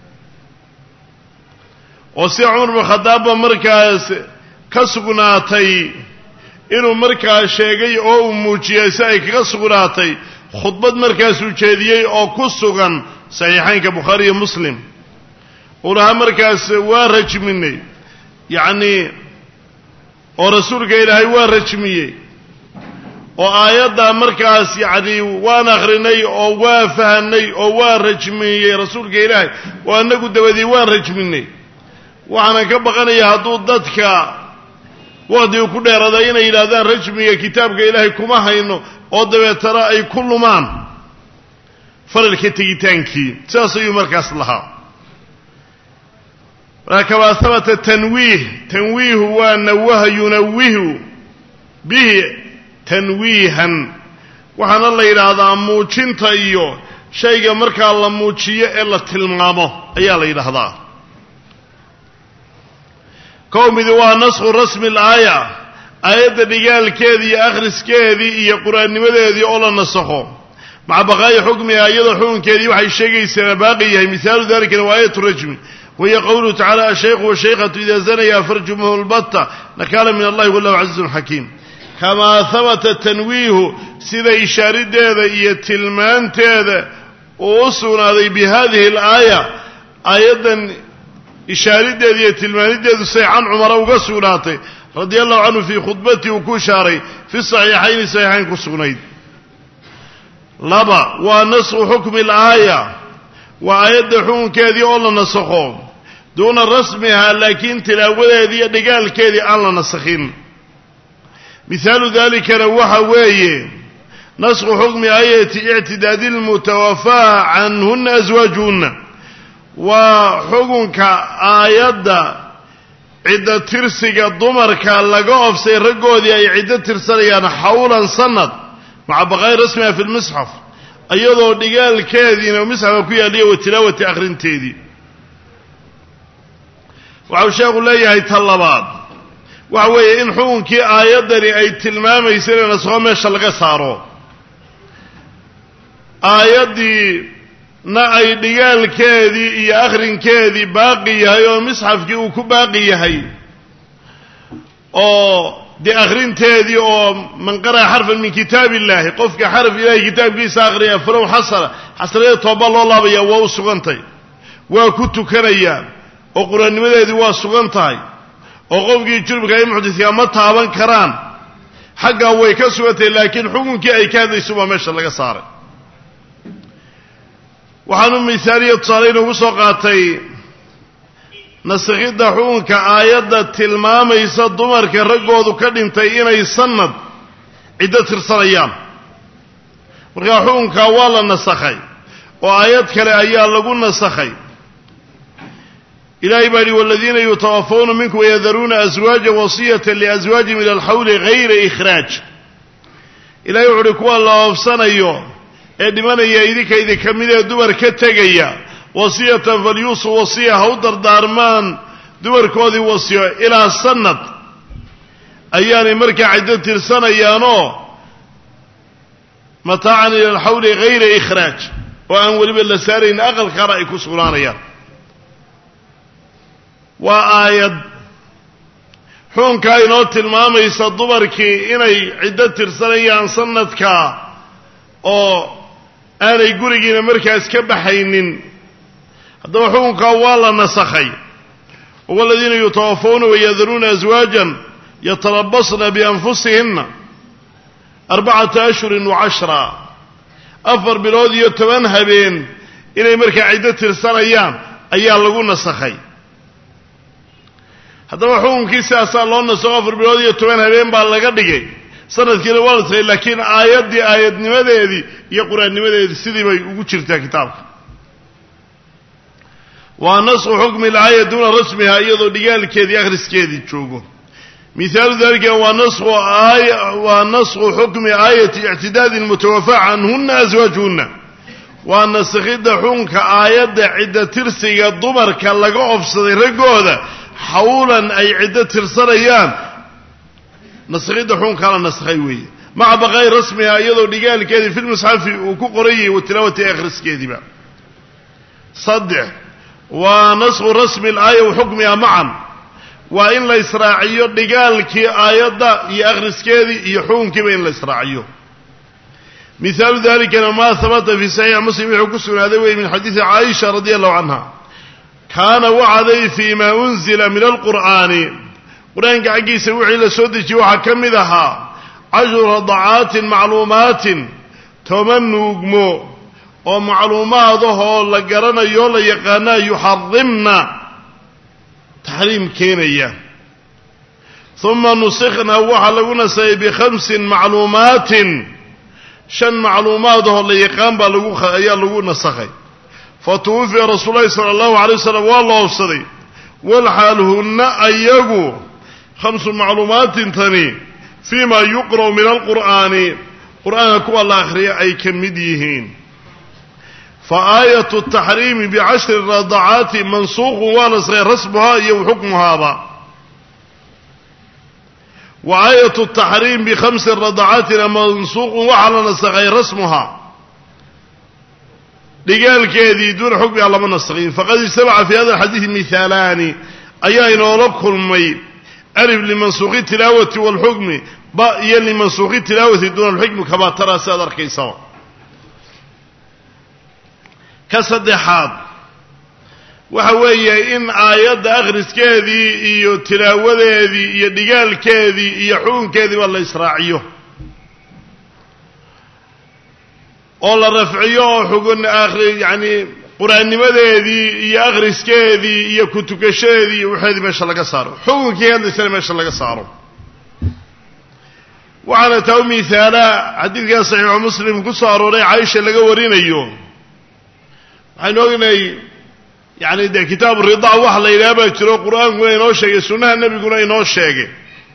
oo si cumar bin khadaabba markaas ka sugnaatay inuu markaa sheegay oo uu muujiyay si ay kaga sugnaatay khudbad markaasuu jeediyey oo ku sugan saxiixaynka bukhaari iyo muslim uu lahaa markaas waa rajminay yacnii oo rasuulka ilaahay waa rajmiyey oo aayaddaa markaas yacnii waan akhrinay oo waa fahanay oo waa rajmiyey rasuulka ilaahay oo annagu dabadii waan rajminay waxaanan ka baqanayaa hadduu dadka waqtigu ku dheeraday inay yidhaahdaan rajmiga kitaabka ilaahay kuma hayno oo dabeetana ay ku lumaan faralka tegitaankii sidaas ayuu markaas lahaa kamaa habata tanwiihu waa nawaha yunawihu bihi tanwiihan waxaana la yidhaahdaa muujinta iyo shayga markaa la muujiyo ee la tilmaamo ayaa la yidhaahdaa kowmidi waa naskhu rasmi alaaya aayadda dhigaalkeedii iyo akhriskeedii iyo qur-aannimadeedii oo la nasakho maca baqaa'i xukmiha iyadoo xukunkeedii waxay sheegaysaa baaqi yahay mihaalu dalikana waa aayatu rajmi wahiya qowluhu tacala ashaykhu washaykhatu idaa zanaya farjumuhu lbatta nakaala min allahi wallahu casiizun xakiim kamaa habata tanwiihu sida ishaarideeda iyo tilmaanteeda uu u sugnaaday bi hadihi alaaya aayaddan ishaarideeda iyo tilmaanideedu say can cumara uga sugnaatay radia allahu canhu fii khudbatii uu ku ishaaray fi saxiixayni saxiixayn ku sugnayd laba waa naskhu xukmi alaaya waa aayadda xukunkeedii oo la nasakho duuna rasmihaa laakiin tilaawadeedii iyo dhigaalkeedii aan la nasakhin mihaalu dalikana waxa weeye naskhu xukmi aayati ictidaadi lmutawafaa canhuna aswaajuhunna waa xukunka aayadda ciddo tirsiga dumarka laga ofsay raggoodii ay ciddo tirsanayaan xawlan sanad maca baqaa'i rasmiha fi lmisxaf iyadoo dhigaalkeediina misxafka ku yaaliya wa tilaawati akhrinteedii waxau sheekhu leeyahay ta labaad waxa weeye in xukunkii aayaddani ay tilmaamaysa inay naskho meesha laga saaro aayaddii na ay dhigaalkeedii iyo akhrinkeedii baaqi yahay oo misxafkii uu ku baaqi yahay oo dee akhrinteedii oo man qara'a xarfan min kitaab illaahi qofka xaraf ilaahay kitaabkiisa akhriya falow xasanada tooba loo laabaya waa u sugantay waa ku tukanayaa oo qur-aannimadeedii waa sugan tahay oo qofkii jurubka ay muxdiskaa ma taaban karaan xaggaa way ka sugantahay laakiin xukunkii ay ka hadlayso baa meesha laga saaray waxaanu mihaaliya tusaale inugu soo qaatay nasakhidda xukunka aayadda tilmaamaysa dumarka raggoodu ka dhintay inay sanad ciddo tirsanayaan markaa xukunkaa waa la nasakhay oo aayad kale ayaa lagu nasakhay ilaahay baa yihi waladiina yutawafawna minkum wayadaruuna aswaajan wasiyatan liaswaajihim ila alxawli gayra ikhraaj ilahay wuxu uhi kuwa la oofsanayo ee dhimanaya idinka mid ee dumar ka tegaya wasiyatan falyuusuu wasiya ha u dardaarmaan dumarkoodii wasiyo ilaa sanad ayaanay markaa ciddo tirsanayaanoo mataacan ila alxawli gayra ikhraaj oo aan weliba la saarayn aqalkaana ay ku sugnaanayaan waa aayad xukunkaa inoo tilmaamaysa dumarkii inay ciddo tirsanayaan sanadka oo aanay gurigiina markaas ka baxaynin haddaba xukunkaa waa la nasakhay waladiina yutawafawna wayadaruuna aswaajan yatarabasna bianfusihinna 4 ashhurin wa10 4 bilood iyo 10 habeen inay markaa ciddo tirsanayaan ayaa lagu nasakhay haddaba xukunkii sidaasaa loo nasakho 4 bilood iyo 10 habeen baa laga dhigay sanadkiina waa la nasakhay laakiin aayaddii aayadnimadeedii iyo qur-aannimadeedii sidii bay ugu jirtaa kitaabka waa naskhu xukmi alaaya duuna rasmiha iyadoo dhigaalkeedii akhriskeedii joogo mihaalu dalika waa naskhu xukmi aayati ictidaadi lmutawafaa canhuna aswaajuhunna waa nasakhidda xukunka aayadda ciddo tirsiga dumarka laga ofsaday raggooda xawlan ay ciddo tirsanayaan nasakhidda xukunkaa la nasakhay weeye maca baqaa'i rasmiha iyadoo dhigaalkeedii fi lmusxafi uu ku qorayay wa tilaawati akhriskeediiba 3 waa naskhu rasmi alaaya wa xukmiha macan waa in la israaciyo dhigaalkii aayadda iyo akhriskeedii iyo xukunkiiba in la israaciyo مثال ذلك ما ثبت في صحيح مسلم يحكسون هذا من حديث عائشة رضي الله عنها كان وعدي فيما أنزل من القرآن قرآن قاعد يسوي إلى سودك وحكم ذها 10 رضعات معلومات تمنوا جمو ومعلوماته لقرنا يولا يقانا يحرمنا تحريم كينية ثم نسخنا وحلقنا ب5 معلومات 5 معلوماته اللي يقان بالغوخة أيها لغونا نسخي فتوفي رسول الله صلى الله عليه وسلم والله صدي والحال هن أيقو 5 معلومات تاني فيما يقرأ من القرآن قرآن كو الله أخرية أي كمديهين فآية التحريم ب10 رضعات منسوخ ونسخ رسمها يو حكمها با وآية التحريم ب5 رضعات منسوخ وعلى نسخ رسمها لقال كذي دون حكم على من نسخين فقد اجتمع في هذا الحديث مثالان أيين ولكل مي ألف لمنسوخ التلاوة والحكم باء لمنسوخ التلاوة دون الحكم كما ترى سادر كيسوا كصدحات وحوية إن آيات أغرس كذي إيو تلاوة كذي إيو دقال كذي إيو حون كذي والله إسراعيه والله رفعيه حقون آخر يعني قرآن مذي إيو أغرس كذي إيو كتكشذي وحيث ما شاء الله قصاره حقون كذي سنة ما شاء الله قصاره وعلى تومي ثالا حديث كان صحيح مسلم قصاره لي عايشة لقورين أيوم عنوغني يعني ده كتاب الرضا وحلا إلابة يتروا قرآن قلنا ينوشيك السنة النبي قلنا ينوشيك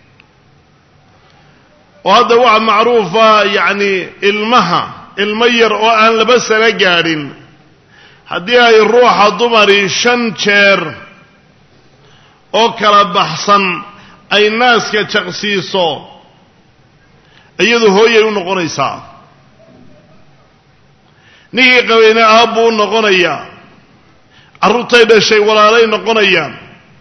وهذا واحد معروف يعني المير وأن لبس نقارين هديها الروح الضمري شنشير أوكرا بحصا أي الناس كتقسيصو أيضا هو ينقون إيسا نيجي قوينا أبو نقونيا الرطي بشيء ولا لي نقونيا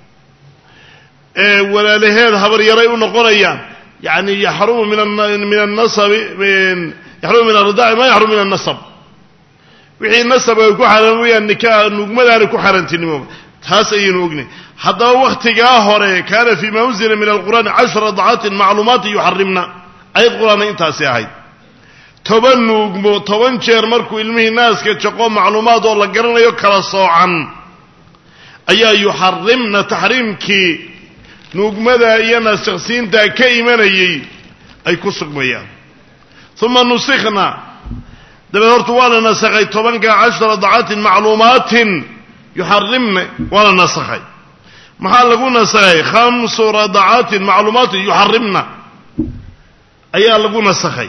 ولا لهذا خبر يري نقونيا يعني يحرم من النصب يحرم من الرضاع ما يحرم من النصب وحي النصب يكون حراميا النكاح نجمدا يكون حرنتين تاس أي نوجني حتى وقت جاهره كان في منزل من القرآن 10 رضعات معلومات يحرمنا أي القرآن انت ساعد تبنوا تبنشر مركو علمه الناس كتشقوا معلومات والله قرنا يكرا صوعا أي يحرمنا تحريمك نجمدا ينا شخصين دا كيمانيي أي كسق مياه ثم نسخنا دبرت وانا نسخي تبنك 10 رضعات معلومات يحرمنا وانا نسخي محال لقونا نسخي 5 رضعات معلومات يحرمنا أي لقونا نسخي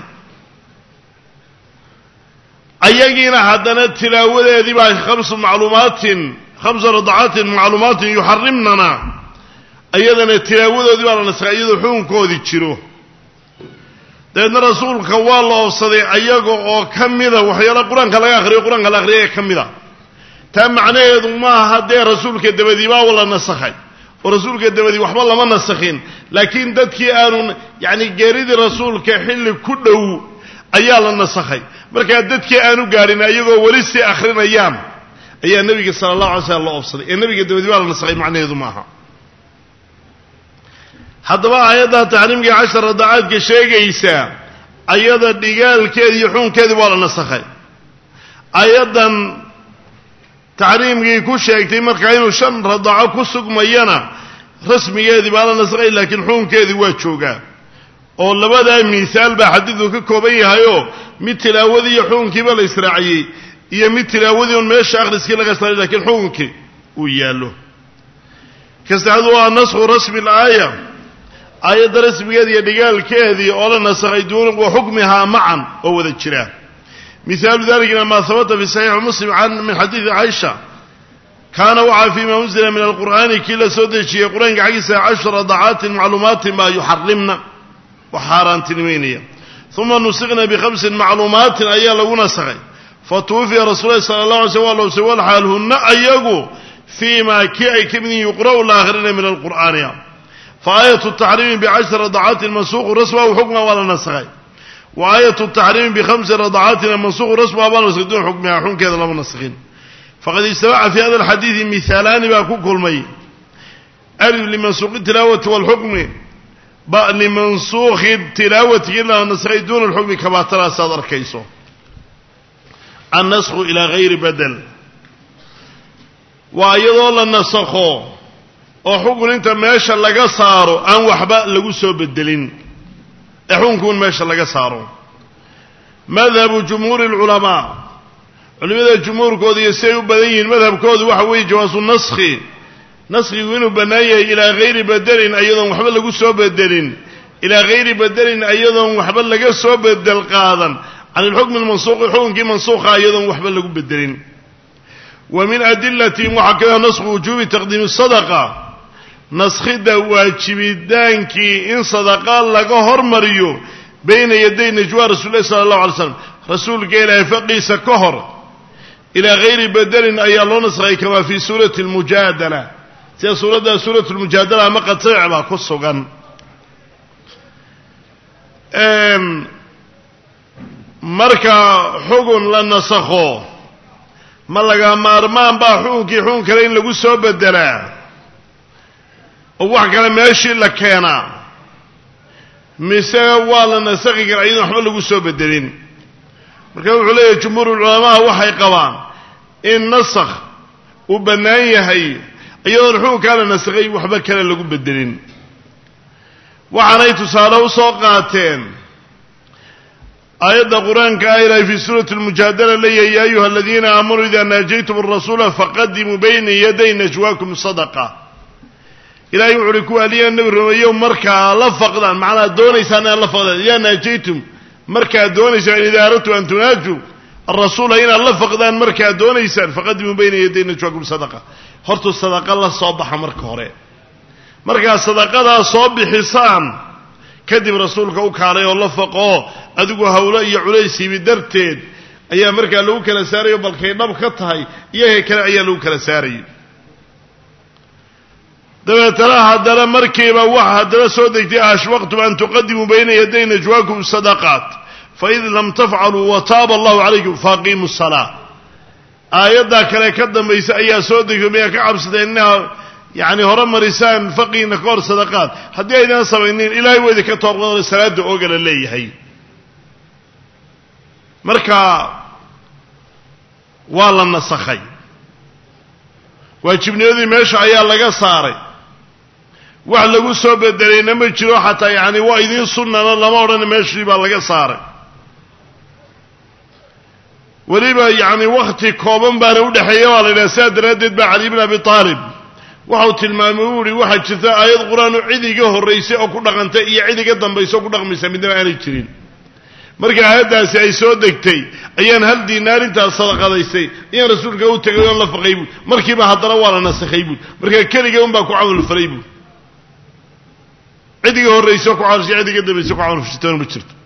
أيجينا حدنا التلاوة هذه بعد 5 رضعات معلومات يحرمنا أيضا التلاوة هذه بعد نسخي حون كودي تشيروه لأن رسول كوال الله صدي أيجو أو كمذا وحيلا قرآن كلا آخر قرآن كلا آخر كمذا تام معناه ما هذا رسول كدبدي ما ولا نسخي ورسول كدبدي وحب الله ما نسخين لكن دتكي أنون يعني جريد رسول كحل كله أيال النسخي marka dadkii aanu gaarin ayagoo wali si akhrinayaan ayaa nabiga sallallahu alayhi wasallam ofsaday ee nabiga dawladii waa la nasxay macnaheedu maaha hadaba ayada tahriimka 10 radacaadka sheegaysa ayada dhigaalkeedii iyo xukunkeedii waa la nasxay ayadan tahriimkii ku sheegtay marka inuu 5 radaco ku sugmayana rasmigeedii baa la nasxay laakiin xukunkeedii waa joogaa oo labada miisaal ba xadiidku ka kooban yahayo mid tilaawadii iyo xukunkiiba la israaciyay iyo mid tilaawadii oo meesha akhriskii laga saaray laakiin xukunkii uu yaalo kastaadu waa nasxu rasmi al-aaya ayada rasmigeedii iyo dhigaalkeedii oo la nasxay doon oo xukmiha macan oo wada jira misaal dalika ma thabata fi sahih muslim an min hadith aisha kana wa'a fi ma unzila min al-quran kila sawdihi quraanka xaqiisa 10 radacaat macluumaat ma yuharrimna وحاران تنمينية ثم نسخنا ب5 معلومات أيها لغونا سغي فتوفي رسول الله صلى الله عليه وسلم سوى الحالهن أيقو فيما كمني يقرأ الآخرين من القرآن فآية التحريم ب10 رضعات المنسوخ رسوة وحكمة ولا نسخي وآية التحريم ب5 رضعات منسوخ رسمها بانسخ دون حكمها حكم كذا لا منسخين فقد استمع في هذا الحديث مثالان باكو كلمي ألف لمنسوخ التلاوة والحكم باء لمنسوخ التلاوة إلا نسخي دون الحكم كما ترى صدر كيسو النسخ إلى غير بدل وأيضا النسخه وحكم انت ماشا لغا صارو ان وحبا لغو سو بدلين حكم ماشا لغا صارو مذهب جمهور العلماء علماء الجمهور كود يسيو بدين مذهب كود waxa way jawaas nasxi inuu banaayay ila غير بدل ايضا وحبا لغو سو بدلين الى غير بدل ايضا وحبا لغا سو بدل قادن عن الحكم المنسوخ حكم منسوخ ايضا وحبا لغو بدلين ومن ادله محكمه نسخ وجوب تقديم الصدقه نسخده واجبيدانكي ان صدقه لغا هرمريو بين يدي نجوى رسول الله صلى الله عليه وسلم رسول قال فقيس كهر الى غير بدل اي الله نسخي كما في سوره المجادله سوره المجادله ما قد صعبه كسغن marka xugun la nasakho ma laga maarmaan ba xukunkii xukun kale in lagu soo bedelaa oo wax kale meeshii la keenaa mise waa la nasakhi karaa iyadoo waxba lagu soo bedelin marka wuxuu leeyahay jumhuurul culamaa waxay qabaan in nasakh uu bannaan yahay iyadoo xukunkaa la nasakhay waxba kale lagu bedelin waxaanay tusaale u soo qaateen آية القرآن كآية في سورة المجادلة لي يا أيها الذين آمنوا إذا ناجيتم الرسول فقدموا بين يدي نجواكم صدقة إلى يعركوا لي النبي يوم مركا لفقدا معنا دونيسان لفقدا يا ناجيتم مركا دونيسان إذا أردتوا أن تناجوا الرسول هنا لفقدا مركا دونيسان فقدموا بين يدي نجواكم صدقة هرتوا الصدقة الله صبح مركا هوري مركا الصدقة صبح حصان kadib rasuulka u kaalay oo la faqo adigu hawlo iyo culaysi bidarteed ayaa markaa lagu kala saarayo balkay dhab ka tahay iyaga kale ayaa lagu kala saarayo dabeetana haddana markiiba waxa haddana soo degtay ashwaqtum an tuqaddimu bayna yaday najwaakum sadaqat fa id lam taf'alu wa taaba Allahu alaykum faqimu as-salah aayada kale ka dambaysa ayaa soo degtay ma ka cabsadeenna يعني هرم مريسان فقينا كور صدقات حدي أيضا سبعينين إلهي وإذا كتوب الصلاة أوجل اللي هي مركا والله النسخي واجبني هذه ماشي عيال لقى صاري وعلى قصة بدرين ما يجرو حتى يعني وايدين صننا الله ما ورنا ماشي باللقى صاري وليبا يعني وقتي كوبان بانود حيوان إلى ساد ردد بعلي بن أبي طالب waxau tilmaamay uu yiri waxa jirta aayad quraan oo cidiga horeysay oo ku dhaqantay iyo cidiga dambayso ku dhaqmaysa midna aanay jirin marka aayadaasi ay soo degtay ayaan hal diinaar inta sadaqadaysay in rasuulka uu tagay oo la faqayb markiiba hadana waa la nasakhay marka kaliya un baa ku caawil farayb cidiga horeysay ku caawil cidiga dambayso ku caawil fishtaan ma jirto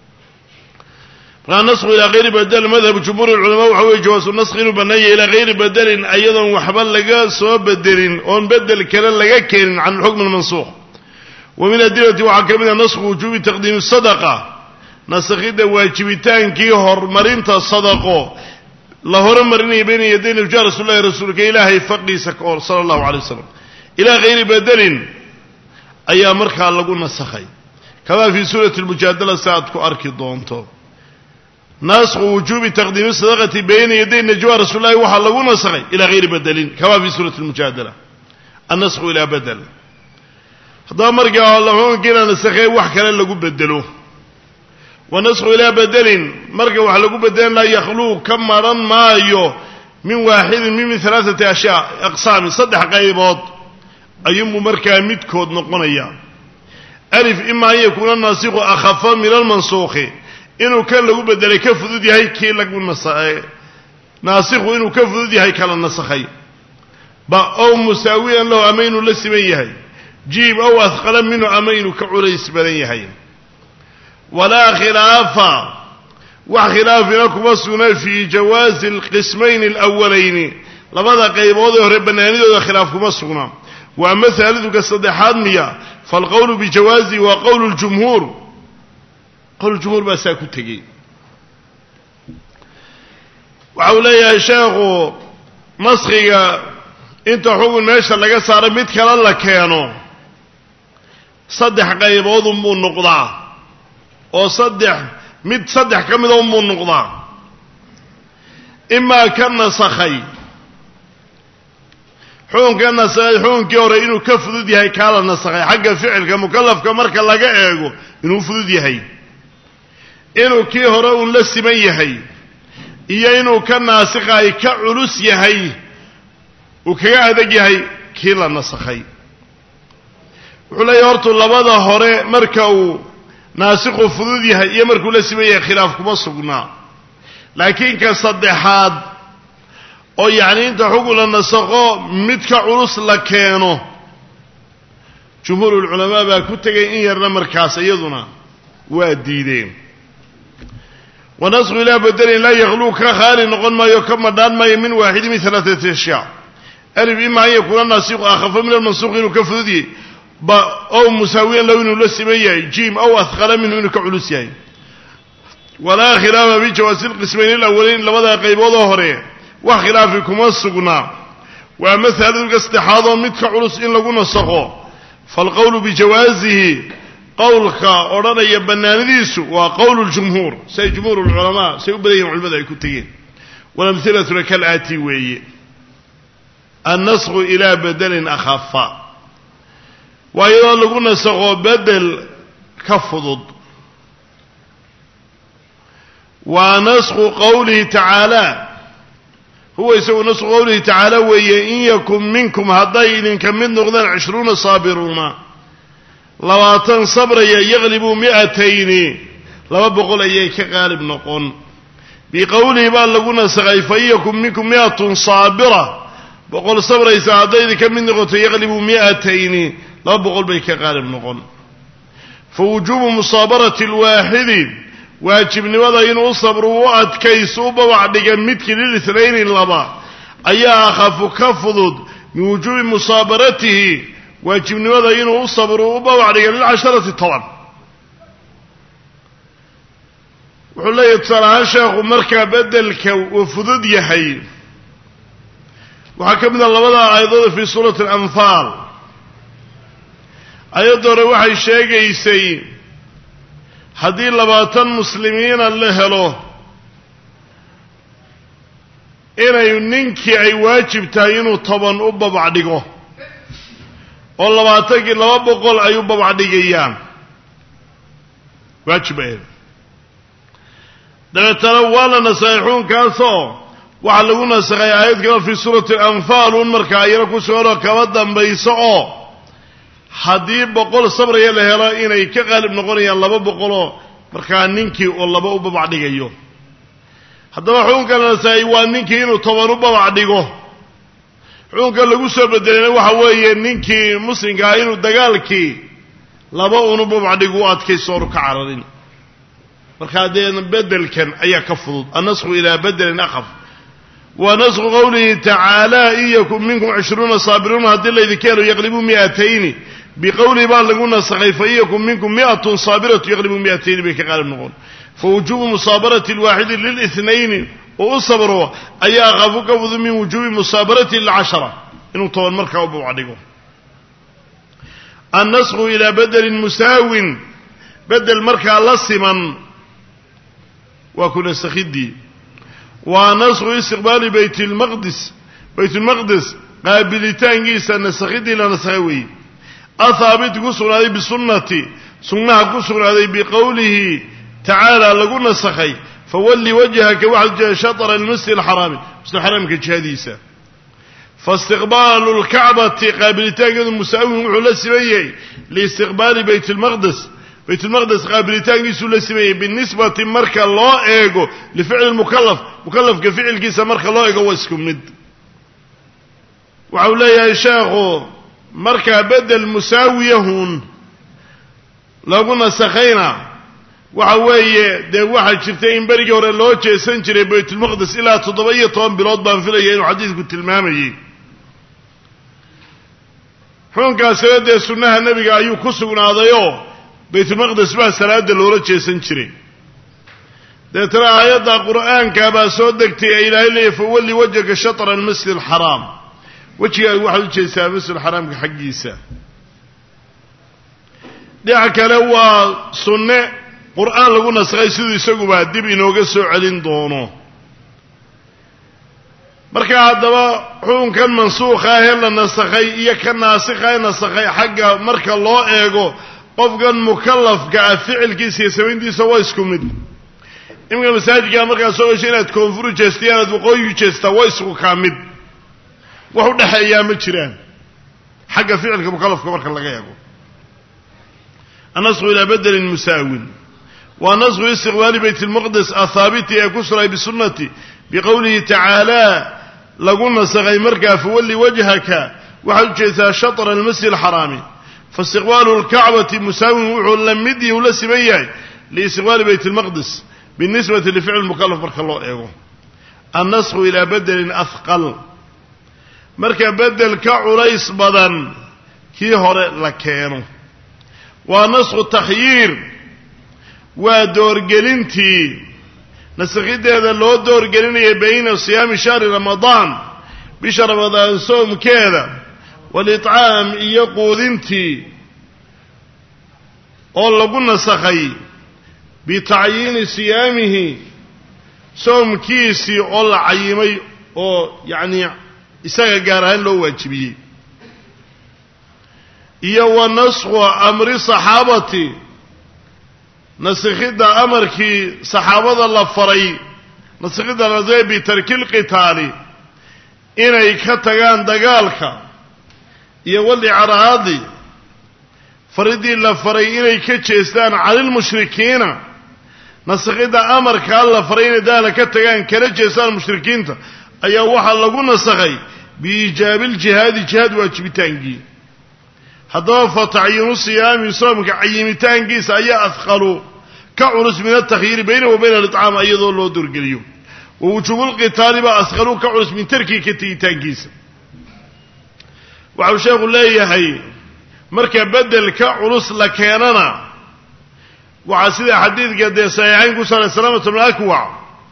فالنسخ إلى غير بدل مذهب جمهور العلماء وحوي جواز النسخ بنية إلى غير بدل أيضا وحبل لقى سوى بدل ونبدل كلام لقى كين عن الحكم المنسوخ ومن الدلة وحكمنا نسخ وجوب تقديم الصدقة نسخ إذا واجبتان كيهر مرينتا الصدقة لهر مرني بين يدين رجال رسول الله رسولك إلهي فقي سكور صلى الله عليه وسلم إلى غير بدل أي مركا لقوا نسخي كما في سورة المجادلة ساعدك أركي دونتو نسخ وجوب تقديم الصدقة بين يدي نجوى رسول الله وحلقوا نسخي إلى غير بدلين كما في سورة المجادلة النسخ إلى بدل هذا مرجع الله كنا نسخي وحكنا لقوا بدلوه ونسخ إلى بدل مرجع وحلقوا بدلين لا يخلو كمرا ما يو من واحد من 3 أشياء أقسام صدح قيبات أيام مركا متكود نقنيا ألف إما أن يكون الناسخ أخف من المنسوخ إنه كان له بدل كفذ دي هاي كي لقوا النسخ ناسخ إنه كفذ دي هاي كلا النسخي أو مساويا له أمين لسميه هاي جيب أو أثقل منه أمين كعليس بنيه هاي ولا خلاف وخلاف لكم وصفنا في جواز القسمين الأولين لماذا قيبوضه ربنا ينيده خلافكم وصفنا وأما ثالثك الصدحات مياه فالقول بجوازه وقول الجمهور qowl jumhuur baa saa ku tegey waxa uu leeyahay sheekhu naskhiga inta xugun meesha laga saaro mid kale la keeno saddex qaybood unbuu noqdaa oo mid saddex ka mida unbuu noqdaa imaa ka nasakhay xukunka nasakhay xukunkii hore inuu ka fudud yahay kaa la nasakhay xagga ficilka mukallafka marka laga eego inuu fudud yahay inuu kii hore uun la siman yahay iyo inuu ka naasikhay ka culus yahay uu kaga adag yahay kii la nasakhay wuxuu leeyahay hortu labada hore marka uu naasikhu fudud yahay iyo markuu la siman yahay khilaaf kuma sugnaa laakiin ka saddexaad oo yacni inta xugun la nasakho mid ka culus la keeno jumhuurulculamaa baa ku tegay in yarna markaas iyaduna waa diideen wanasku ilaa bedelin laa yakluu ka khaali noqon maayo ka madhaan maayo min waaxidi min alaaati ashyaa alif ima an yakuuna naasiku akhafa min almansuuq inuu ka fudud yahay ow musaawiyan low inuu la siman yahay jiim ow ahqala minhu inuu ka culus yahay walaa khilaafa bijawaasi lqismayn alawalayn labadaa qayboodoo hore wax khilaafi kuma sugnaa waa masaladka saddexaadoo midka culus in lagu nasakho faalqowlu bijawaasihi qowlka odhanaya bannaanidiisu waa qowlu ljumhuur say jumhuur lculamaa say u badan yihin culimadu ay ku tegeen walamhilatuna kalaati weeye annasku ilaa bedelin akhafa waa iyadoo lagu nasakho bedel ka fudud waa nasku qowlihi tacaala huwa isagu nasku qowlihi tacaala weeye in yakun minkum hadday idinka mid noqdaan 20 saabiruuna 20 sabraya yaglibuu 200 200 ayay ka qaalib noqon biqowlihi baa lagu nasakhay fa yakun minkum 100 saabira 100 sabraysa hadday idinka mid noqoto yaglibuu 200 200 bay ka qaalib noqon fa wujuubu musaabarati alwaahidi waajibnimada inuu sabro u adkayso u bawac dhiga midkii lilithnayni laba ayaa akhafu ka fudud min wujuubi musaabaratihi waajibnimada inuu sabro u bawac dhiga lilcasharati toban wuxuu leeyahay tusaalahaan sheekhu markaa bedelka uu fudud yahay waxaa ka mid a labada aayadood fii suurati alanfaal aayadda hore waxay sheegaysay haddii 20 muslimiina la helo inay ninkii ay waajib tahay inuu 10 u babac dhigo oo 20kii 200 ay u babac dhigayaan waajib ay dabeetana waa la nasakhay xukunkaasoo waxaa lagu nasakhay aayad kale fii suurati alanfaal un markaa ayana ku soo kaba dambayso oo haddii 100 sabraya la helo inay ka qaalib noqonayaan 200 markaa ninkii oo 2 u babac dhigayo haddaba xukunka la nasakhay waa ninkii inuu 10 u babac dhigo xukunka lagu soo bedelayna waxa weeye ninkii muslimka ah inuu dagaalkii 2 u babac dhigo u adkayso oo ka cararin markaa dee bedelkan ayaa ka fudud annasku ilaa bedelin akhaf wa nasku qowlihi tacaala in yakun minkum 20 saabiruuna haddii laydinka helo yaqlibuu 200 biqowlihi baa lagu nasakhay fa in yakun minkum 100 saabiratu yaqlibuu 200 bay ka qaalib noqon fa wujuubu musaabarati alwaaxidi lilithnayni oo u sabro ayaa akhafu ka fudud min wujuubi musaabarati lilcashara inuu 10 markaa u babac dhigo annasku ilaa bedelin musaawin bedel markaa la siman waa ku nasakhidii waa nasku istiqbaali baytulmaqdis qaabilitaankiisa nasakhidii la nasakhay weeye athaabit ku sugnaaday bisunnati sunnaha ku sugnaaday biqowlihi tacaala lagu nasakhay fawalli wajhaka waxad shatra almasjid alxaraami masjid alxaraamka jihadiisa faistiqbaalu lkacbati qaabilitaankeedu musaawin wuxuu la siman yahay liistiqbaali baytulmaqdis qaabilitaankiisuu la simeeyey binisbati marka loo eego lificli mukallafka ficilkiisa marka loo eego waa isku mid waxau leeyahay sheekhu markaa bedel musaawiyahun lagu nasakhayna waxa weeye dee waxaa jirtay in berigii hore loo jeesan jiray baytulmaqdis ilaa 17 bilood baan filaya inuu xadiidku tilmaamayey xukunkaasina dee sunnaha nebiga ayuu ku sugnaadayoo baytulmaqdis baa salaada loola jeesan jiray deetana aayadda qur'aanka baa soo degtay ee ilaahay leeyahay fawalli wajhaka shatra almasjid alxaraam wejigaagu waxaad u jeestaa masjid xaraamka xaggiisa dhinaca kale waa sunne qur'aan lagu nasakhay siduu isaguba dib inooga soo celin doono marka haddaba xukunkan mansuukha ahee la nasakhay iyo ka naasikha ee nasakhay xagga marka loo eego qofkan mukallafka ah ficilkiisa iyo samayntiisa waa isku mid iminka masaajidkaa markaad soo gasho inaad koonfur u jeesta iyo inaad waqooyi u jeestaa waa isku kaa mid wax u dhexeeyaa ma jiraan xagga ficilka mukallafka marka laga eego annasku ilaa bedelin musaawin waa nasku istiqbaali bayt almaqdis athaabiti ee ku suray bisunnati biqowlihi tacaala lagu nasakhay markaa fawalli wajhaka waxaad u jeestaa shatra almasjid alxaraami faistiqbaalu lkacbati musaawin wuxuu la mid yahay ula siman yahay liistiqbaali bayt almaqdis binisbati lificli mukallaf marka loo eego annasku ilaa bedelin ahqal marka bedel ka culays badan kii hore la keeno waa nasku takhyiir waa doorgelintii nasakhideeda loo doorgelinaya bayna siyaami shahri ramadaan bisha ramadaan soomkeeda walitcaam iyo quudintii oo lagu nasakhay bitacyiini siyaamihi soomkiisii oo la cayimay oo yacnii isaga gaar ahaan loo waajibiyey iyo wa nasku amri saxaabati nasakhidda amarkii saxaabada la faray nasakhidda nasakhay bitarki lqitaali inay ka tagaan dagaalka iyo walicraadi faridii la faray inay ka jeestaan cala lmushrikiina nasakhidda amarkaa la faray inay daala ka tagaan kala jeestaan mushrikiinta ayaa waxaa lagu nasakhay biiijaabi ljihaadi jihaad waajibitaankii haddaba fa tacyiinu siyaami soomka cayimitaankiisa ayaa ahqalu ka culus min altakhyiiri baynahu wa bayna alitcaam iyadoo loo doorgeliyo wa wujuubu lqitaali baa ahqalu ka culus min tarkii ka tegitaankiisa waxau sheekhu leeyahay marka bedel ka culus la keenana waxaa sida xadiidka dee saxiixayn ku saaray salaamatu bnu akwac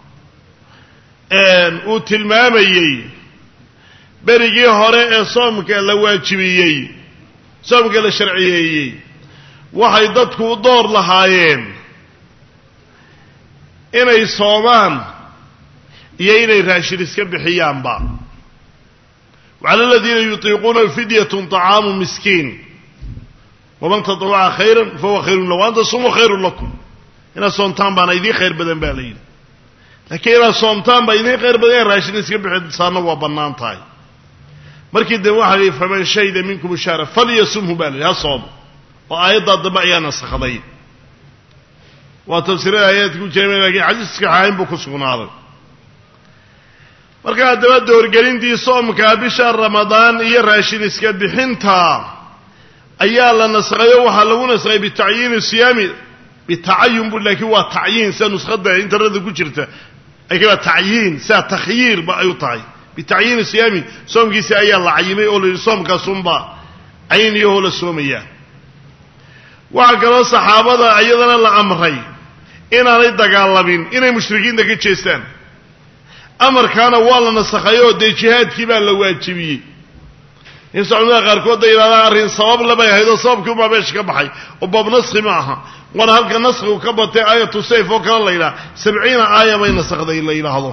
uu tilmaamayey berigii hore ee soomka la waajibiyey soomka la sharciyeeyey waxay dadku u door lahaayeen inay soomaan iyo inay raashin iska bixiyaanba wacala aladiina yutiiquuna fidyatun طacaamu miskiin waman tatawaca khayran fahuwa khayrun lahu anta sumuu khayrun lakum inaad soomtaan baana idiin khayr badan baa la yidhi laakiin inaad soomtaan baa idiin khayr badan in raashin iska bixisaana waa bannaan tahay markii dambe waxaa la yidhi faman shahida minkum shahra falyasumhu baa la yidhi ha soomo oo aayaddaa dambe ayaa nasakhday waa tafsiirada aayaadka ku jira lakiin xadiiska xaayn buu ku sugnaaday marka haddaba doorgelintii soomka bisha ramadaan iyo raashin iska bixinta ayaa la nasakhayo waxaa lagu nasakhay bitacyiini siyaami bitacayun bu laakiin waa tacyiin sida nuskhada internetka ku jirta ay ka tacyiin sida takhyiir ba ay u tahay bitacyiini siyaami soomkiisa ayaa la cayimay oo la yidhi soomkaasunba cayniyahoo la soomaya waxaa kaloo saxaabada iyadana la amray inaanay dagaalamin inay mushrikiinta ka jeestaan amarkaana waa la nasakhayoo dee jihaadkii baa la waajibiyey in socmada qaarkood ay yidhahdaan arrin sabab labay ahayd oo sababkii ubaa meesha ka baxay oo baab naskhi ma aha waana halka naskhigu ka batay aayatu sayf oo kale la yidhaha 70 aaya bay nasakhday la yidhaahdo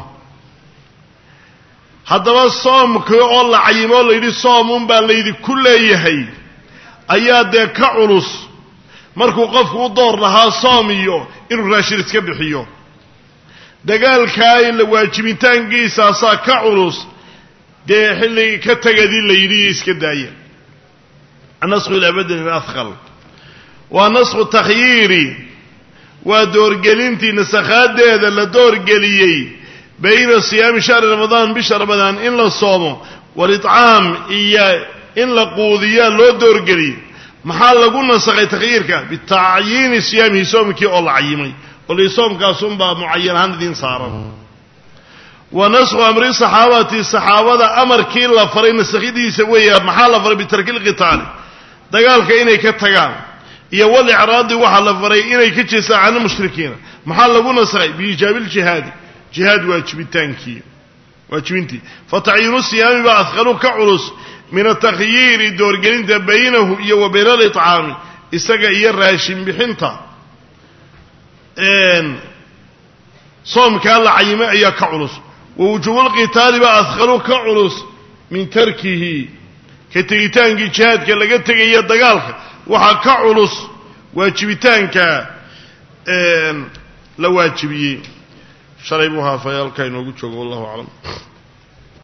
haddaba soomkii oo la cayimoo la yidhi soomun baa laydi ku leeyahay ayaa dee ka culus markuu qofku u door lahaa soom iyo inuu raashin iska bixiyo dagaalkaa in la waajibitaankiisaasaa ka culus dee xilligii ka tagadii la yidhi iska daaya annasku ilaa bedelin ahqal waa nasku takhyiiri waa doorgelintii nasakhaadeeda la doorgeliyey bayna siyaami shahri ramadaan bisha ramadaan in la soomo walitcaam iyo in la quudiyaa loo doorgeliyey maxaa lagu nasakhay takhyiirka bitacyiini siyaamihi soomkii oo la cayimay oo li soomkaasunbaa mucayan ahaan idiin saaran wa nasku amri saxaabati saxaabada amarkii la faray nasakhidiisa weeya maxaa la faray bitarki lqitaali dagaalka inay ka tagaan iyo wal i'raadi waxa la faray inay ka jeesaan mushrikiina maxaa lagu nasay biijaabil jihaad jihaad waajibintii fatayinu siyami ba athqalu ka culus min at-takhyir doorgelinta baynahu iyo wa bayna al-it'am isaga iyo raashin bixinta soomka la cayima ayaa ka culus ووجوب القتال با أثقل كعلص من تركه كتغيتان جهاد كلاغا تغيا دغالك وحا كعلص واجبتانك لواجبيه شريبها فيالك انو جوجو والله اعلم